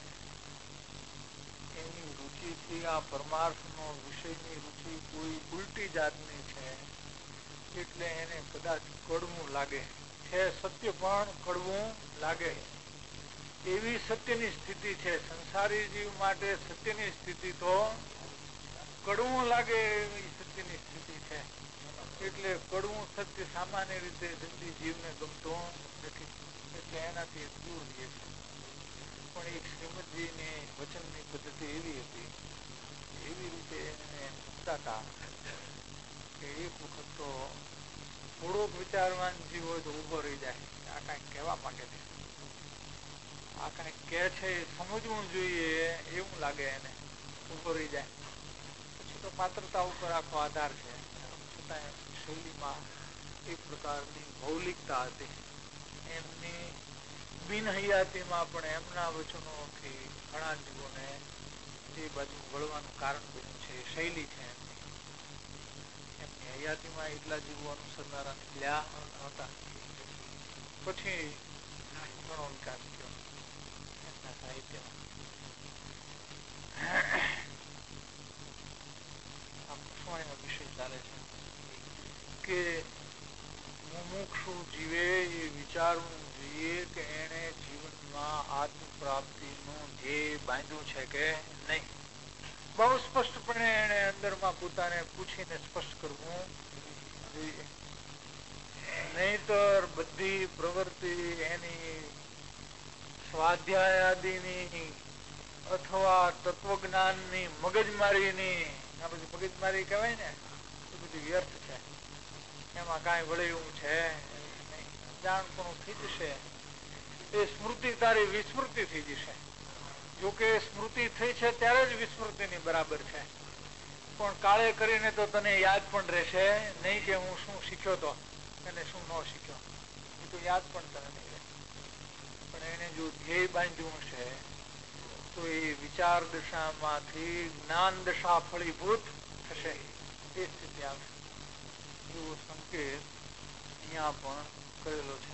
Speaker 2: એની રુચિથી આ પરમાર્થનો વિષયની રુચિ કોઈ ઉલટી જાતની છે એટલે એને કદાચ કડવું લાગે છે. સત્ય પણ કડવું લાગે એવી સત્યની સ્થિતિ છે. સંસારી જીવ માટે સત્યની સ્થિતિ તો કડવું લાગે એવી સત્યની સ્થિતિ છે. એટલે કડવું સત્ય સામાન્ય રીતે જલ્દી જીવને ગમતું નથી એટલે એનાથી દૂર રહે છે. પણ એક શ્રીમદજીની વચનની પદ્ધતિ એવી હતી, એવી રીતે એને મૂકતા કે એક વખત તો થોડોક વિચારવાન જીવ હોય તો ઉભો રહી જાય. આ કાંઈક કહેવા માંગે છે, આ કાંઈક કહે છે એ સમજવું જોઈએ એવું લાગે એને, ઉભો રહી જાય. પછી તો પાત્રતા ઉપર આખો આધાર છે. છતાં શૈલીમાં એક પ્રકારની મૌલિકતા હતી. એમની બિનહયાતીમાં પણ એમના વચનોથી ઘણા જીવોને એ બાજુ વળવાનું કારણ બન્યું છે. શૈલી છે એમની હયાતીમાં એટલા જીવો અનુસરનારા નીકળ્યા હતા. પછી ઘણો વિકાસ થયો એમના સાહિત્યમાં. આ પુષ્વાણીનો વિષય ચાલે છે કે મુમુક્ષુ જીવે એ વિચારવું જોઈએ કે એને જીવનમાં આત્મ પ્રાપ્તિનું ધ્યેય બાંધ્યું છે કે નહીં. બહુ સ્પષ્ટપણે એને અંદરમાં પોતાને પૂછીને સ્પષ્ટ કરવું જોઈએ. નહીતર બધી પ્રવૃત્તિ એની સ્વાધ્યાય આદિની અથવા તત્વજ્ઞાનની મગજમારીની, આ બધી મગજમારી કહેવાય ને, એ બધી વ્યર્થ છે. એમાં કાંઈ વળે એવું છે નહીં. જાણપણું થઈ જશે. એ સ્મૃતિ તારી વિસ્મૃતિ થઈ જશે. જોકે સ્મૃતિ થઈ છે ત્યારે જ વિસ્મૃતિની બરાબર છે. પણ કાળે કરીને તો તને યાદ પણ રહેશે નહીં કે હું શું શીખ્યો તો અને શું ન શીખ્યો, એ તો યાદ પણ તને નહીં રહે. પણ એને જો ધ્યેય બાંધ્યું છે તો એ વિચાર દશામાંથી જ્ઞાન દશા ફળીભૂત થશે, એ સ્થિતિ આવશે. એવો સંકેત અહીંયા પણ કરેલો છે.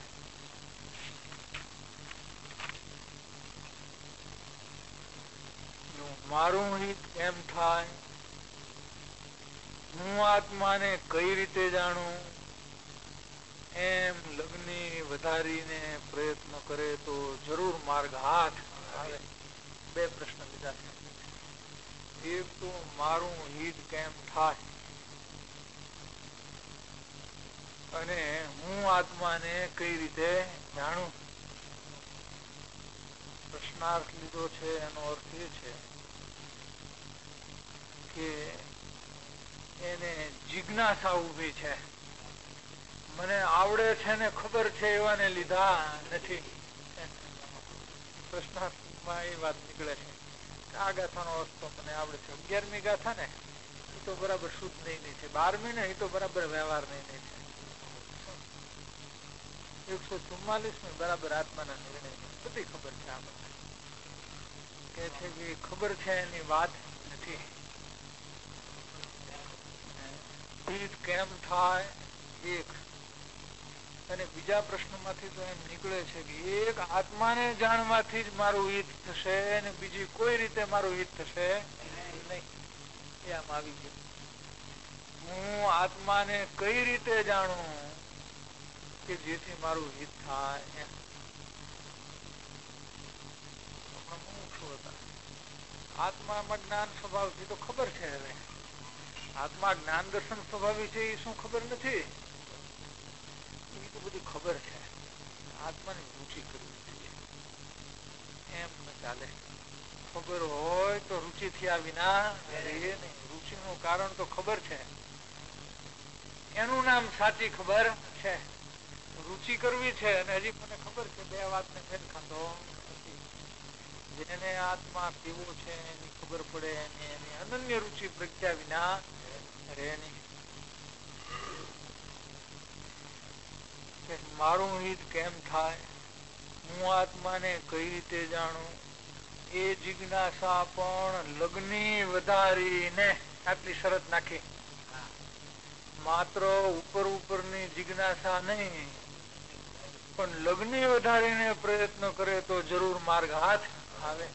Speaker 2: મારું હિત એમ થાય, હું આત્માને કઈ રીતે જાણું, એમ લગ્ની વધારીને પ્રયત્ન કરે તો જરૂર માર્ગ હાથ આવે. બે પ્રશ્ન લીધા છે. એક તો મારું હિત કેમ થાય અને હું આત્માને કઈ રીતે જાણું. પ્રશ્નાર્થ લીધો છે એનો અર્થ એ છે કે એને જિજ્ઞાસા ઉભી છે. મને આવડે છે ને ખબર છે એવાને લીધા નથી. પ્રશ્નાર્થમાં એ વાત નીકળે છે કે આ ગાથાનો અર્થ તો મને આવડે છે. અગિયારમી ગાથા ને એ તો બરાબર શુદ્ધ નહીં નહીં છે. બારમી ને એ તો બરાબર વ્યવહાર નહીં નહીં છે. એકસો ચુમ્માલીસમી બરાબર આત્માના નિર્ણય બધી ખબર છે. આ કે છે કે ખબર છે એની વાત નથી. હિત કેમ થાય એક, અને બીજા પ્રશ્નમાંથી તો એમ નીકળે છે કે એક આત્માને જાણવાથી જ મારું હિત થશે અને બીજી કોઈ રીતે મારું હિત થશે નહીં. એ આમ આવી ગયું. હું આત્માને કઈ રીતે જાણું કે જેથી મારું હિત થાય એમ. આત્મામાં જ્ઞાન સ્વભાવથી તો ખબર છે. હવે આત્મા જ્ઞાન દર્શન સ્વભાવી છે એ શું ખબર નથી, એ તો બધી ખબર છે. આત્માની રુચિ કરવી જોઈએ એમ ન ચાલે. ખબર હોય તો રુચિ થયા વિના રહે નહીં. રુચિનું કારણ તો ખબર છે, એનું નામ સાચી ખબર છે. રુચિ કરવી છે અને હજી મને ખબર છે, બે વાતને ફેર ખાતો. જેને આત્મા કેવો છે એની ખબર પડે એની એની અનન્ય રુચિ પ્રજ્ઞા વિના રહે નહીં. મારું હિત કેમ થાય, હું આત્માને કઈ રીતે જાણું, એ જિજ્ઞાસા પણ લગ્ની વધારીને આટલી શરત નાખી, માત્ર ઉપર ઉપરની જિજ્ઞાસા નહીં પણ લગ્ની વધારીને પ્રયત્ન કરે તો જરૂર માર્ગ હાથ આવે.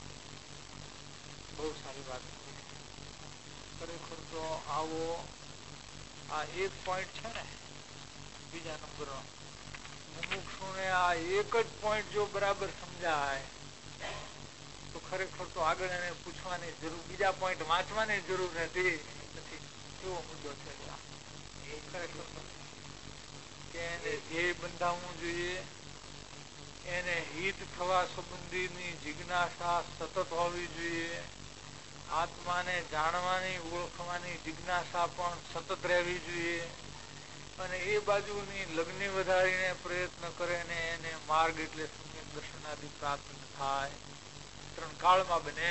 Speaker 2: બહુ સારી વાત. ખરેખર તો આવો આ એક પોઈન્ટ છે ને બીજા નંબર નો, મુમુક્ષુને આ એક જ પોઈન્ટ જો બરાબર સમજાય તો ખરેખર તો આગળ એને પૂછવાની જરૂર, બીજા પોઈન્ટ વાંચવાની જરૂર નથી નથી એવો મુદ્દો છે. ખરેખર કે એને ધ્યેય બંધાવવું જોઈએ, એને હિત થવા સંબંધીની જિજ્ઞાસા સતત હોવી જોઈએ, આત્માને જાણવાની ઓળખવાની જિજ્ઞાસા પણ સતત રહેવી જોઈએ, અને એ બાજુની લગ્ની વધારીને પ્રયત્ન કરે ને એને માર્ગ એટલે સમ્યક દર્શનાદિ પ્રાપ્ત થાય. ત્રણ કાળમાં બને.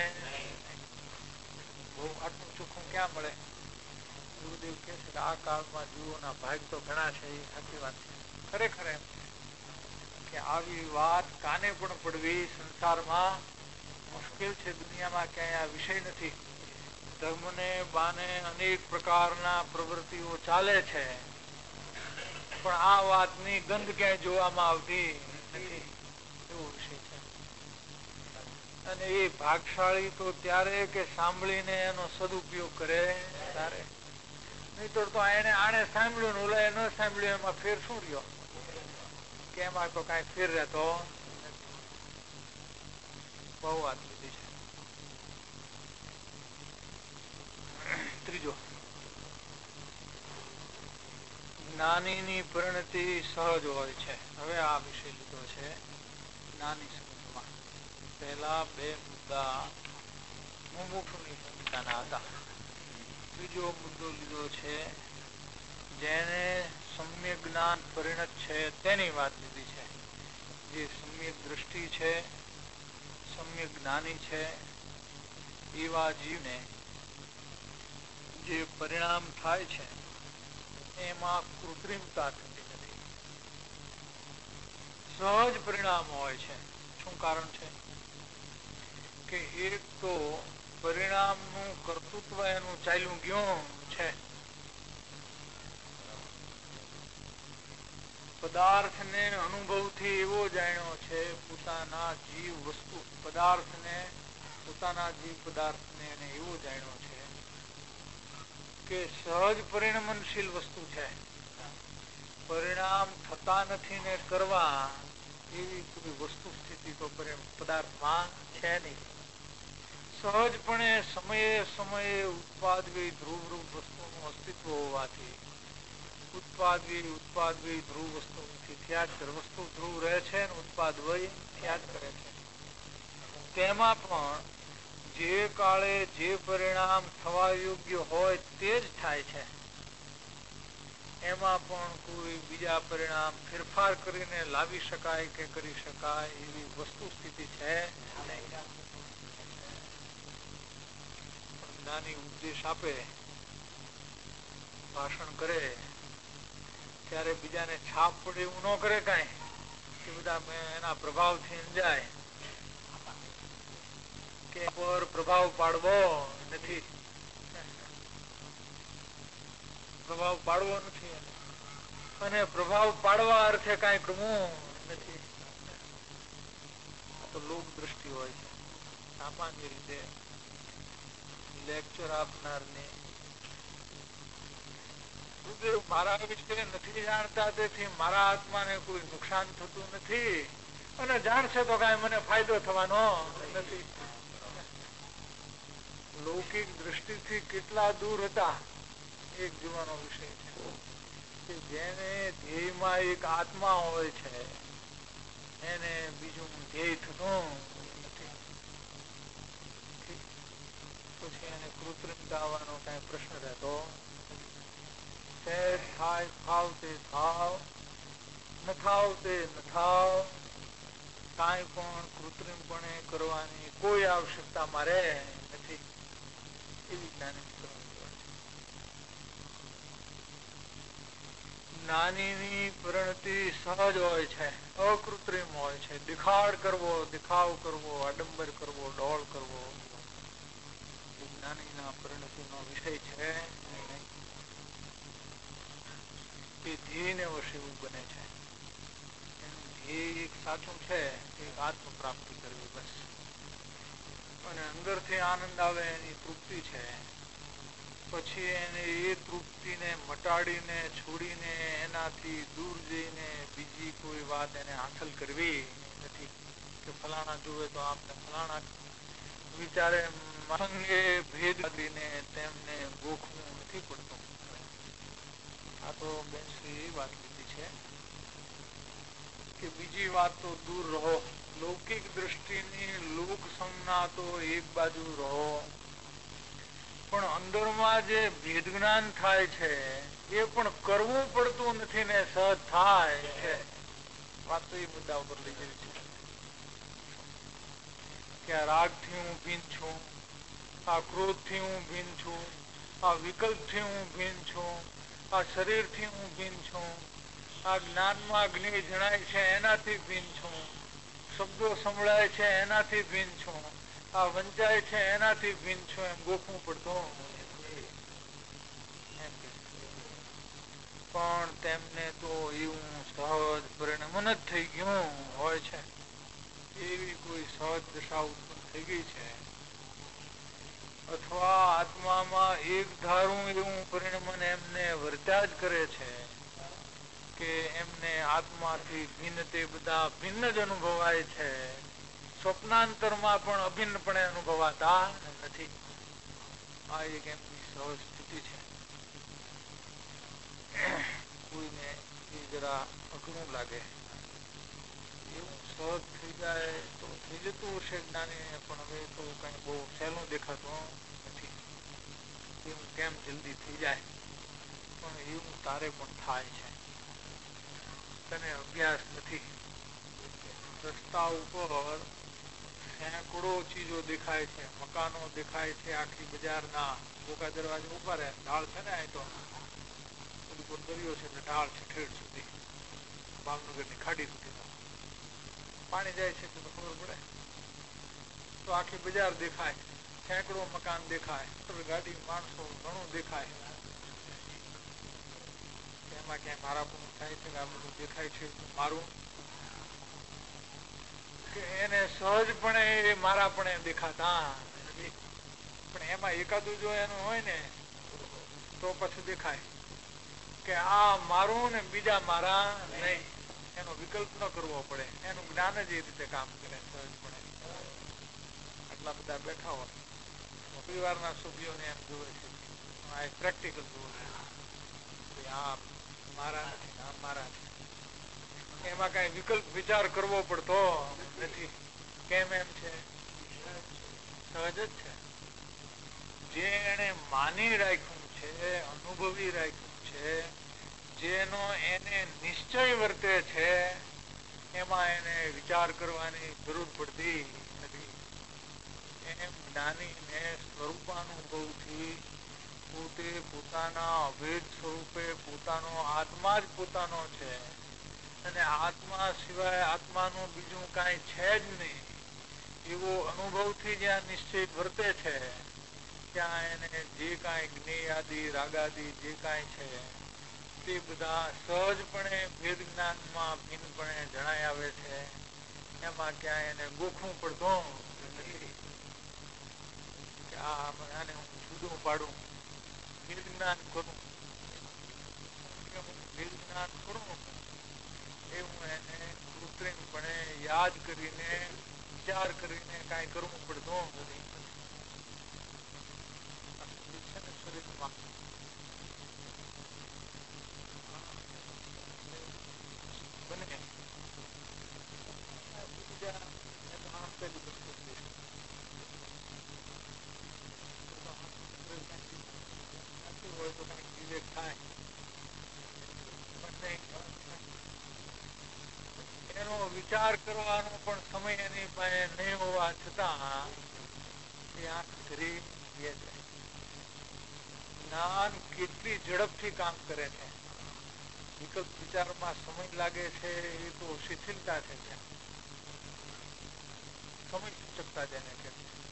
Speaker 2: બહુ આટલું ચોખ્ખું ક્યાં મળે? ગુરુદેવ કે છે કે આ કાળમાં જીવોના ભાગ તો ઘણા છે. એ સાચી વાત છે. ખરેખર એમ કે આવી વાત કાને પણ પડવી સંસારમાં મુશ્કેલ છે. દુનિયામાં ક્યાંય આ વિષય નથી. ધર્મને બાને અનેક પ્રકારના પ્રવૃત્તિઓ ચાલે છે, પણ આ વાતની ગંધ ક્યાંય જોવામાં આવતી નથી. એવો વિષય છે. અને એ ભાગશાળી તો ત્યારે કે સાંભળીને એનો સદુપયોગ કરે ત્યારે. નહીતર તો એને આને સાંભળ્યું ને ઓલા ન સાંભળ્યું એમાં ફેર શું રહ્યો? કે એમાં તો કઈ ફેર રહેતો બહુ વાત લીધી છે. ત્રીજો, જ્ઞાનીની પરિણતિ સહજ હોય છે. હવે આ વિષય લીધો છે જ્ઞાની સમજમાં. પહેલા બે મુદ્દા મુમુક્ષુની ભૂમિકાના હતા. ત્રીજો મુદ્દો લીધો છે જેને સમ્યક જ્ઞાન પરિણત છે તેની વાત લીધી છે. જે સમ્યક દ્રષ્ટિ છે, સમ્યક જ્ઞાની છે, એવા જીવને જે પરિણામ થાય છે એમાં કૃત્રિમતા થતી નથી, સહજ પરિણામ હોય છે. શું કારણ છે? કે એક તો પરિણામનું કર્તૃત્વ એનું ચાલ્યું ગયું છે. પદાર્થને અનુભવથી એવો જાણ્યો છે, પોતાના જીવ વસ્તુ પદાર્થને પોતાના જીવ પદાર્થને એને એવો જાણ્યો છે કે સહજ પરિણમનશીલ વસ્તુ છે. પરિણામ થતા નથી ને કરવા એવી કોઈ વસ્તુ સ્થિતિ તો પદાર્થમાં છે નહીં. સહજપણે સમયે સમયે ઉત્પાદવી ધ્રુવરૂપ વસ્તુનું અસ્તિત્વ હોવાથી ઉત્પાદવી ઉત્પાદવી ધ્રુવ વસ્તુ નથી થયા જ કરે. વસ્તુ ધ્રુવ રહે છે ને ઉત્પાદ વય થયા જ કરે છે. તેમાં પણ જે કાળે જે પરિણામ થવા યોગ્ય હોય તે જ થાય છે. એમાં પણ કોઈ બીજા પરિણામ ફેરફાર કરીને લાવી શકાય કે કરી શકાય એવી વસ્તુ સ્થિતિ છે નહીં. જ્ઞાની ઉપદેશ આપે, ભાષણ કરે ત્યારે બીજાને છાપ પડે એવું ન કરે કઈ કે બધા એના પ્રભાવથી જાય કે પર પ્રભાવ પાડવો નથી. પ્રભાવ પાડવો નથી અને પ્રભાવ પાડવા અર્થે કઈ કરવું નથી. આ તો લોક દ્રષ્ટિ હોય છે. સામાન્ય રીતે લેક્ચર આપનારને મારા વિશે નથી જાણતા, તેથી મારા આત્માને કોઈ નુકસાન થતું નથી અને જાણશે તો કઈ મને ફાયદો થવાનો નથી. લૌકિક દ્રષ્ટિથી કેટલા દૂર હતા એક જોવાનો વિષય છે કે જેને ધ્યેયમાં એક આત્મા હોય છે એને બીજું ધ્યેય થતું નથી. પછી એને કૃત્રિમતા આવવાનો કઈ પ્રશ્ન રહેતો થાય થાવ તે થાવ, ન થાવ તે ન થાવ, કાંઈ પણ કૃત્રિમપણે કરવાની કોઈ આવશ્યકતા મારે નથી. એવી જ્ઞાની જ્ઞાનીની પરિણતિ સહજ હોય છે, અકૃત્રિમ હોય છે. દેખાડ કરવો, દેખાવ કરવો, આડંબર કરવો, ડોળ કરવો જ્ઞાનીના પરિણતિનો વિષય છે. એ ધ્યેયને વશ એવું બને છે. એનું ધ્યેય એક સાચું છે, એક આત્મ પ્રાપ્તિ કરવી બસ. અને અંદરથી આનંદ આવે એની તૃપ્તિ છે. પછી એને એ તૃપ્તિને મટાડીને છોડીને એનાથી દૂર જઈને બીજી કોઈ વાત એને હાંસલ કરવી નથી. કે ફલાણા જુએ તો આપને ફલાણા વિચારે મંગે ભેદ કરીને તેમને ગોખવું નથી પડતું. આ તો બેનશ્રી વાત લીધી છે કે બીજી વાત તો દૂર રહો. લૌકિક દ્રષ્ટિની લોક સંજ્ઞા તો એક બાજુ રહો, પણ અંદરમાં જે ભેદ જ્ઞાન થાય છે એ પણ કરવું પડતું નથી ને સહજ થાય છે. વાત તો એ મુદ્દા ઉપર લઈ જવી છે કે આ રાગ થી હું ભીન છું, આ ક્રોધ થી હું ભીન છું, આ વિકલ્પ થી હું ભીન છું, આ શરીર થી હું ભીન છું, આ જ્ઞાનમાં અગ્નિ જણાય છે એનાથી ભીન છું, શબ્દો સંભળાય છે એનાથી ભીન છું, આ વંચાય છે એનાથી ભીન છું એમ ગોખવું પડતું. પણ તેમને તો એવું સહજ પરિણમન જ થઈ ગયું હોય છે. એવી કોઈ સહજ દશા ઉત્પન્ન થઈ ગઈ છે, અથવા આત્મામાં એક ધારું એવું પરિણમન એમને વર્ત્યા જ કરે છે કે એમને આત્માથી ભિન્ન તે બધા ભિન્ન જ અનુભવાય છે. સ્વપ્નાંતરમાં પણ અભિન્નપણે અનુભવાતા નથી. આ એક એમની સહજ સ્થિતિ છે. કોઈને એ જરા અઘરું લાગે, એવું સહજ થઈ જાય તો થઈ જતું હશે જ્ઞાની, પણ હવે તો કઈ બહુ સહેલું દેખાતું નથી. એવું કેમ જલ્દી થઈ જાય? પણ એવું તારે પણ થાય છે. તને અભ્યાસ નથી. રસ્તા ઉપર સેંકડો ચીજો દેખાય છે, મકાનો દેખાય છે, આખી બજારના મોટા દરવાજે ઉભા રહે, ઢાળ છે ને અહીં તો દરિયો છે, ઢાળ છે ઠેઠ સુધી, ભાવનગર ની ખાડી સુધી પાણી જાય છે તો ખબર પડે. તો આખી બજાર દેખાય, સેંકડો મકાન દેખાય, ગાડી માણસો ઘણું દેખાય. એમાં ક્યાંય મારા પણ થાય છે કે આ બધું દેખાય છે મારું, કે એને સહજપણે એ મારા પણ દેખાતા નથી. પણ એમાં એકાદું જો એનું હોય ને તો પછી દેખાય કે આ મારું ને બીજા મારા નહીં. એનો વિકલ્પ ન કરવો પડે, એનું જ્ઞાન જ એ રીતે કામ કરે સહજપણે. આટલા બધા બેઠા હોય, પરિવારના સભ્યોને એમ જોવે છે, આ એક પ્રેક્ટિકલ જોવે છે આ મારા નથી, આ મારા છે. એમાં કઈ વિકલ્પ વિચાર કરવો પડતો નથી. કેમ એમ છે? સહજ જ છે. જે એને માની રાખ્યું છે, અનુભવી રાખ્યું છે, જેનો એને નિશ્ચય વર્તે છે, એમાં એને વિચાર કરવાની જરૂર પડતી નથી. એમ જ્ઞાનીને સ્વરૂપાનુભવથી પોતે પોતાના અભેદ સ્વરૂપે પોતાનો આત્મા જ પોતાનો છે, અને આત્મા સિવાય આત્માનું બીજું કાંઈ છે જ નહીં એવો અનુભવથી જ્યાં નિશ્ચય વર્તે છે, ત્યાં એને જે કાંઈ જ્ઞેયાદિ રાગાદિ જે કાંઈ છે તે બધા સહજપણે ભેદ જ્ઞાનમાં ભિન્નપણે જણાય આવે છે. એમાં ક્યાંય એને ગોખવું પડતું નથી કે આ આને હું જુદું પાડું, ભેદ જ્ઞાન કરું કે હું ભેદ જ્ઞાન કરું એ હું એને કૃત્રિમપણે યાદ કરીને વિચાર કરીને કાંઈ કરવું પડતું નથી. શરીરમાં બને બીજા હોય તો કઈક વિવેક થાય, એનો વિચાર કરવાનો પણ સમય એની પાસે નહીં હોવા છતાં એ આંખ ધરી લે છે. જ્ઞાન કેટલી ઝડપથી કામ કરે છે. વિકલ્પ વિચારમાં સમય લાગે છે એ તો શિથિલતા છે, સમય સૂચકતા જેને કે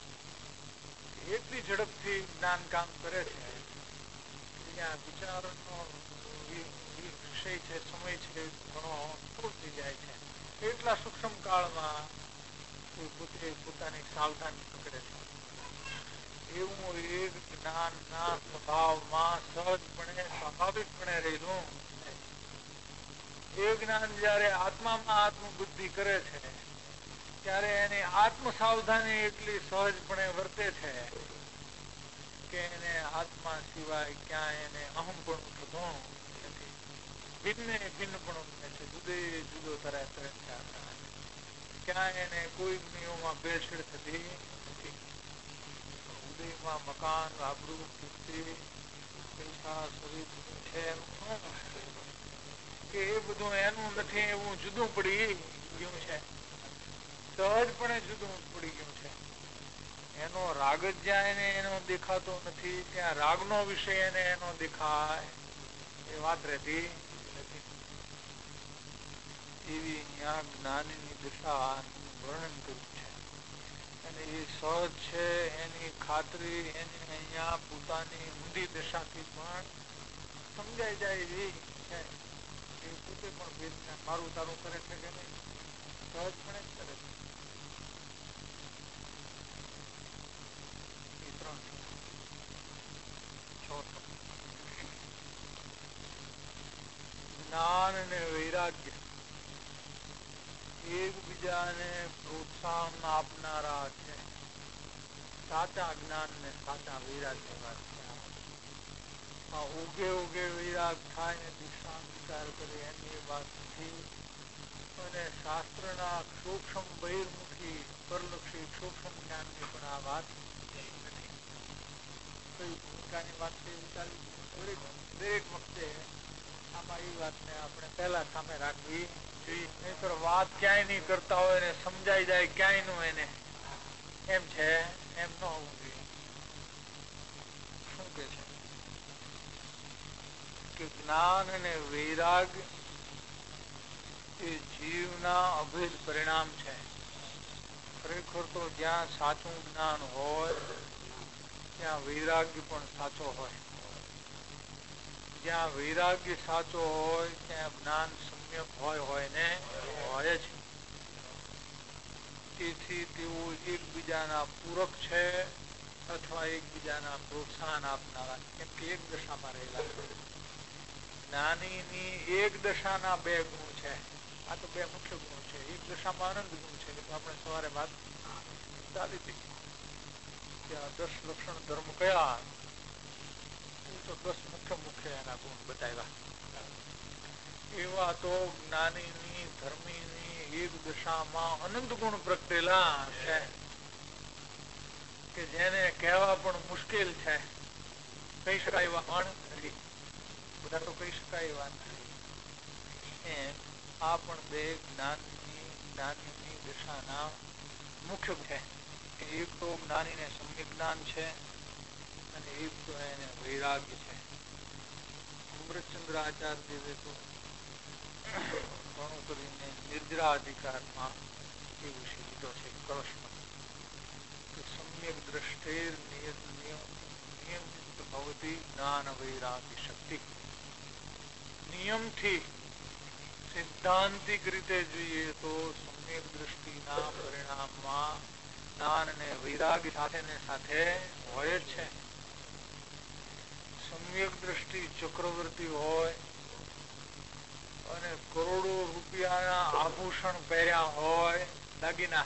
Speaker 2: એટલી ઝડપથી જ્ઞાન કામ કરે છે ત્યાં વિચારનો વિષય છે, સમય છે ઘણો થોડ થઈ જાય છે. એટલા સૂક્ષ્મ કાળમાં પોતે પોતાની સાવધાની પકડે છે. એવું એક જ્ઞાનના સ્વભાવમાં સહજપણે સ્વાભાવિકપણે રહેલું એ જ્ઞાન જયારે આત્મામાં આત્મબુદ્ધિ કરે છે ત્યારે એની આત્મ સાવધાની એટલી સહજપણે વર્તે છે કે એને આત્મા સિવાય ક્યાં એને અહમપણું થતું નથી. ભિન્ને ભિન્નપણું છે, જુદે જુદો તરહ તરહ ક્યાં એને કોઈ નિયમોમાં ભેળસેળ થતી નથી. ઉદયમાં મકાન, આબરૂ, કીર્તિ, પૈસા, શરીર છે કે એ બધું એનું નથી, એવું જુદું પડી ગયું છે, સહજપણે જુદું પડી ગયું છે. એનો રાગ જ જ્યાં એને એનો દેખાતો નથી ત્યાં રાગનો વિષય એને એનો દેખાય એ વાત રહેતી નથી. એવી અહીંયા જ્ઞાનની દશાનું વર્ણન કર્યું છે અને એ સહજ છે એની ખાતરી એને અહીંયા પોતાની ઊંધી દશાથી પણ સમજાઈ જાય એવી છે. એ પોતે પણ વેદના મારું તારું કરે છે કે નહીં, સહજપણે જ કરે છે. જ્ઞાન અને વૈરાગ્ય એકબીજાને પ્રોત્સાહન આપનારા છે. સાચા જ્ઞાન ને સાચા વૈરાગ્ય વાત છે. આ ઉગે ઉગે વૈરાગ થાય ને દિશા વિચાર કરે એની વાત નથી. અને શાસ્ત્રના સૂક્ષ્મ બહિર્મુખી પરલક્ષી સૂક્ષ્મ જ્ઞાનની પણ આ વાત નથી. કઈ ભૂમિકાની વાત છે વિચારી દરેક વખતે આમાં એ વાતને આપણે પહેલા સામે રાખવી જોઈએ. નહીતર વાત ક્યાંય નહીં કરતા હોય ને સમજાઈ જાય ક્યાંય નું એને એમ છે એમ ન હોવું જોઈએ. શું કે છે કે જ્ઞાન અને વૈરાગ એ જીવના અભેદ પરિણામ છે. ખરેખર તો જ્યાં સાચું જ્ઞાન હોય ત્યાં વૈરાગ્ય પણ સાચો હોય. જ્યાં વૈરાગ્ય સાચો હોય ત્યાં જ્ઞાન સમ્યક હોય હોય ને હોય જ. તેથી તેઓ એકબીજાના પૂરક છે અથવા એકબીજાના પ્રોત્સાહન આપનારા, કેમ કે એક દશામાં રહેલા છે. જ્ઞાનીની એક દશાના બે ગુણ છે. આ તો બે મુખ્ય ગુણ છે. એક દશામાં આનંદ ગુણ છે, તો આપણે સવારે વાત ચાલી હતી કે આ દસ લક્ષણ ધર્મ કયા, તો દસ મુખ્ય મુખ્ય એના ગુણ બતાવ્યા. એવા તો જ્ઞાનીની ધર્મીની એક દશામાં અનંત ગુણ પ્રગટેલા છે કે જેને કહેવા પણ મુશ્કેલ છે. કહી શકાય એવા અણ નથી, બધા તો કહી શકાય એવા નથી. એમ આ પણ બે જ્ઞાનની જ્ઞાનીની દશાના મુખ્ય છે. એક તો જ્ઞાનીને સમ્યક જ્ઞાન છે અને એક તો એને વૈરાગ્ય છે. અમૃતચંદ્ર આચાર્ય તો ઘણું કરીને નિર્જરા અધિકારમાં એ વિશે લીધો છે કળશમાં કે સમ્યક દ્રષ્ટેર નિયમિત ભવતી જ્ઞાન વૈરાગ્ય શક્તિ. નિયમથી સિદ્ધાંતિક રીતે જોઈએ તો સમ્યક દ્રષ્ટિના પરિણામમાં જ્ઞાન અને વૈરાગ્ય સાથે ને સાથે હોય જ છે. સમ્યક દ્રષ્ટિ ચક્રવર્તી હોય અને કરોડો રૂપિયાના આભૂષણ પહેર્યા હોય, દાગીના,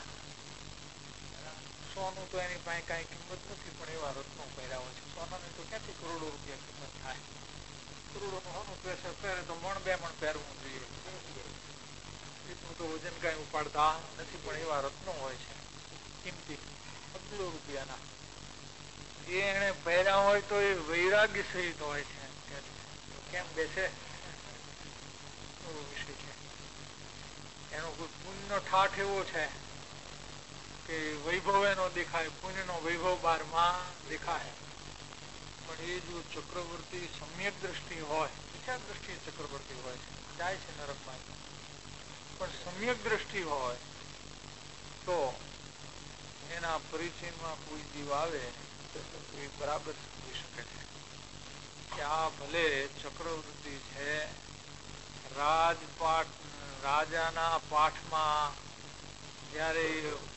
Speaker 2: સોનું તો એની પાસે કઈ કિંમત નથી પણ એવા રત્નો પહેર્યા હોય છે. સોનાની તો ક્યાંથી કરોડો રૂપિયા કિંમત થાય. કરોડો નું સોનું પહેરે પહેરે તો મણ બે મણ પહેરવું જોઈએ. એટલું તો વજન કઈ ઉપાડતા નથી પણ એવા રત્નો હોય છે કિંમતી અબજો રૂપિયાના. એ એને પહેર્યા હોય તો એ વૈરાગ્ય સહિત હોય છે. કેમ બેસે વિષય છે. એનો કોઈ પુણ્યનો ઠાઠ એવો છે કે વૈભવ એનો દેખાય, પુણ્યનો વૈભવ બારમાં દેખાય. પણ એ જો ચક્રવર્તી સમ્યક દ્રષ્ટિ હોય, વિચાર દ્રષ્ટિ ચક્રવર્તી હોય છે, જાય છે નરકમાં. પણ સમ્યક દ્રષ્ટિ હોય તો એના પરિચયમાં કોઈ જીવ આવે તો એ બરાબર સમજી શકે છે કે આ ભલે ચક્રવર્તી છે, રાજપાટ રાજાના પાઠમાં જયારે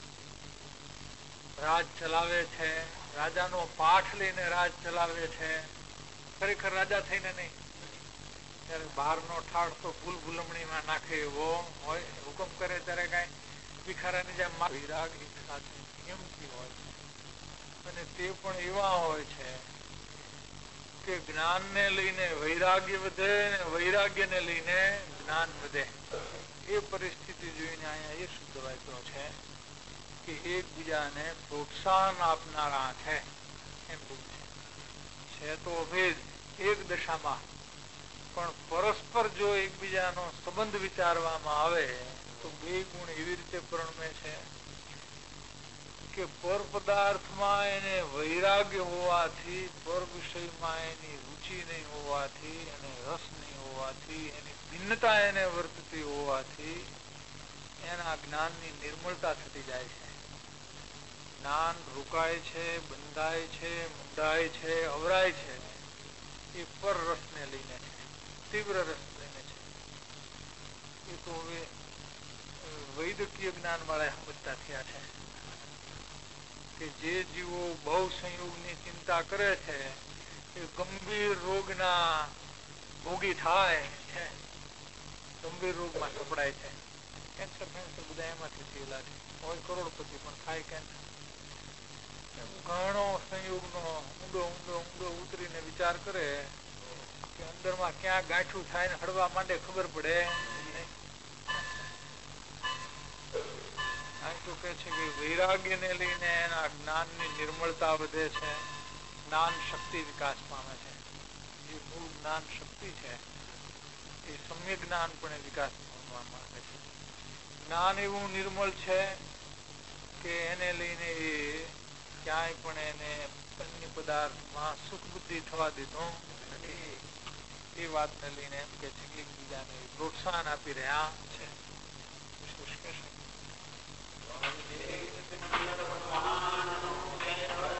Speaker 2: રાજ ચલાવે છે, રાજાનો પાઠ લઈને રાજ ચલાવે છે, ખરેખર રાજા થઈને નહીં. ત્યારે બહારનો ઠાઠ તો ભૂલ ભૂલમણીમાં નાખે એવો હોય, હુકમ કરે ત્યારે કઈ ભિખારાની જેમ વિરાગ એક સાથે નિયમથી હોય છે. અને તે પણ એવા હોય છે કે જ્ઞાનને લઈને વૈરાગ્ય વધે ને વૈરાગ્યને લઈને જ્ઞાન વધે. એ પરિસ્થિતિ જોઈને અહીંયા એ શુદ્ધ વાક્યો છે કે એકબીજાને પ્રોત્સાહન આપનારા છે. એમ છે તો ભેદ એક દશામાં, પણ પરસ્પર જો એકબીજાનો સંબંધ વિચારવામાં આવે તો બે ગુણ એવી રીતે પ્રણમે છે કે પર પદાર્થમાં એને વૈરાગ્ય હોવાથી, પર વિષયમાં એની રુચિ નહીં હોવાથી, એને રસ નહીં હોવાથી, એની ભિન્નતા એને વર્તતી હોવાથી એના જ્ઞાનની નિર્મળતા થતી જાય છે. જ્ઞાન રોકાય છે, બંધાય છે, મૂંડાય છે, અવરાય છે, એ પર રસને લઈને છે, તીવ્ર રસ લઈને છે. એ તો હવે વૈદકીય જ્ઞાન વાળા સમજતા થયા છે કે જે જીવો બહુ સંયોગની ચિંતા કરે છે એ ગંભીર રોગના ભોગી થાય છે, ગંભીર રોગમાં સપડાય છે. કેન્સર કેન્સર બધા એમાંથી થયેલા છે. હોય કરોડપતિ પણ થાય કેન્સર. ઘણો સંયોગનો ઊંડો ઊંડો ઊંડો ઉતરીને વિચાર કરે કે અંદરમાં ક્યાં ગાંઠું થાય ને હળવા માંડે ખબર પડે નહીં. આ તો કે છે કે વૈરાગ્યને લઈને એના જ્ઞાનની નિર્મળતા વધે છે, જ્ઞાન શક્તિ વિકાસ પામે છે. જે મૂળ જ્ઞાન શક્તિ છે એ સમ્યક જ્ઞાન પણ વિકાસ પામવા માંગે છે. જ્ઞાન એવું નિર્મળ છે કે એને લઈને એ ક્યાંય પણ એને અન્ય પદાર્થમાં સુખ બુદ્ધિ થવા દીધો નથી. એ વાતને લઈને એમ કે છે કે એકબીજાને પ્રોત્સાહન આપી રહ્યા છે.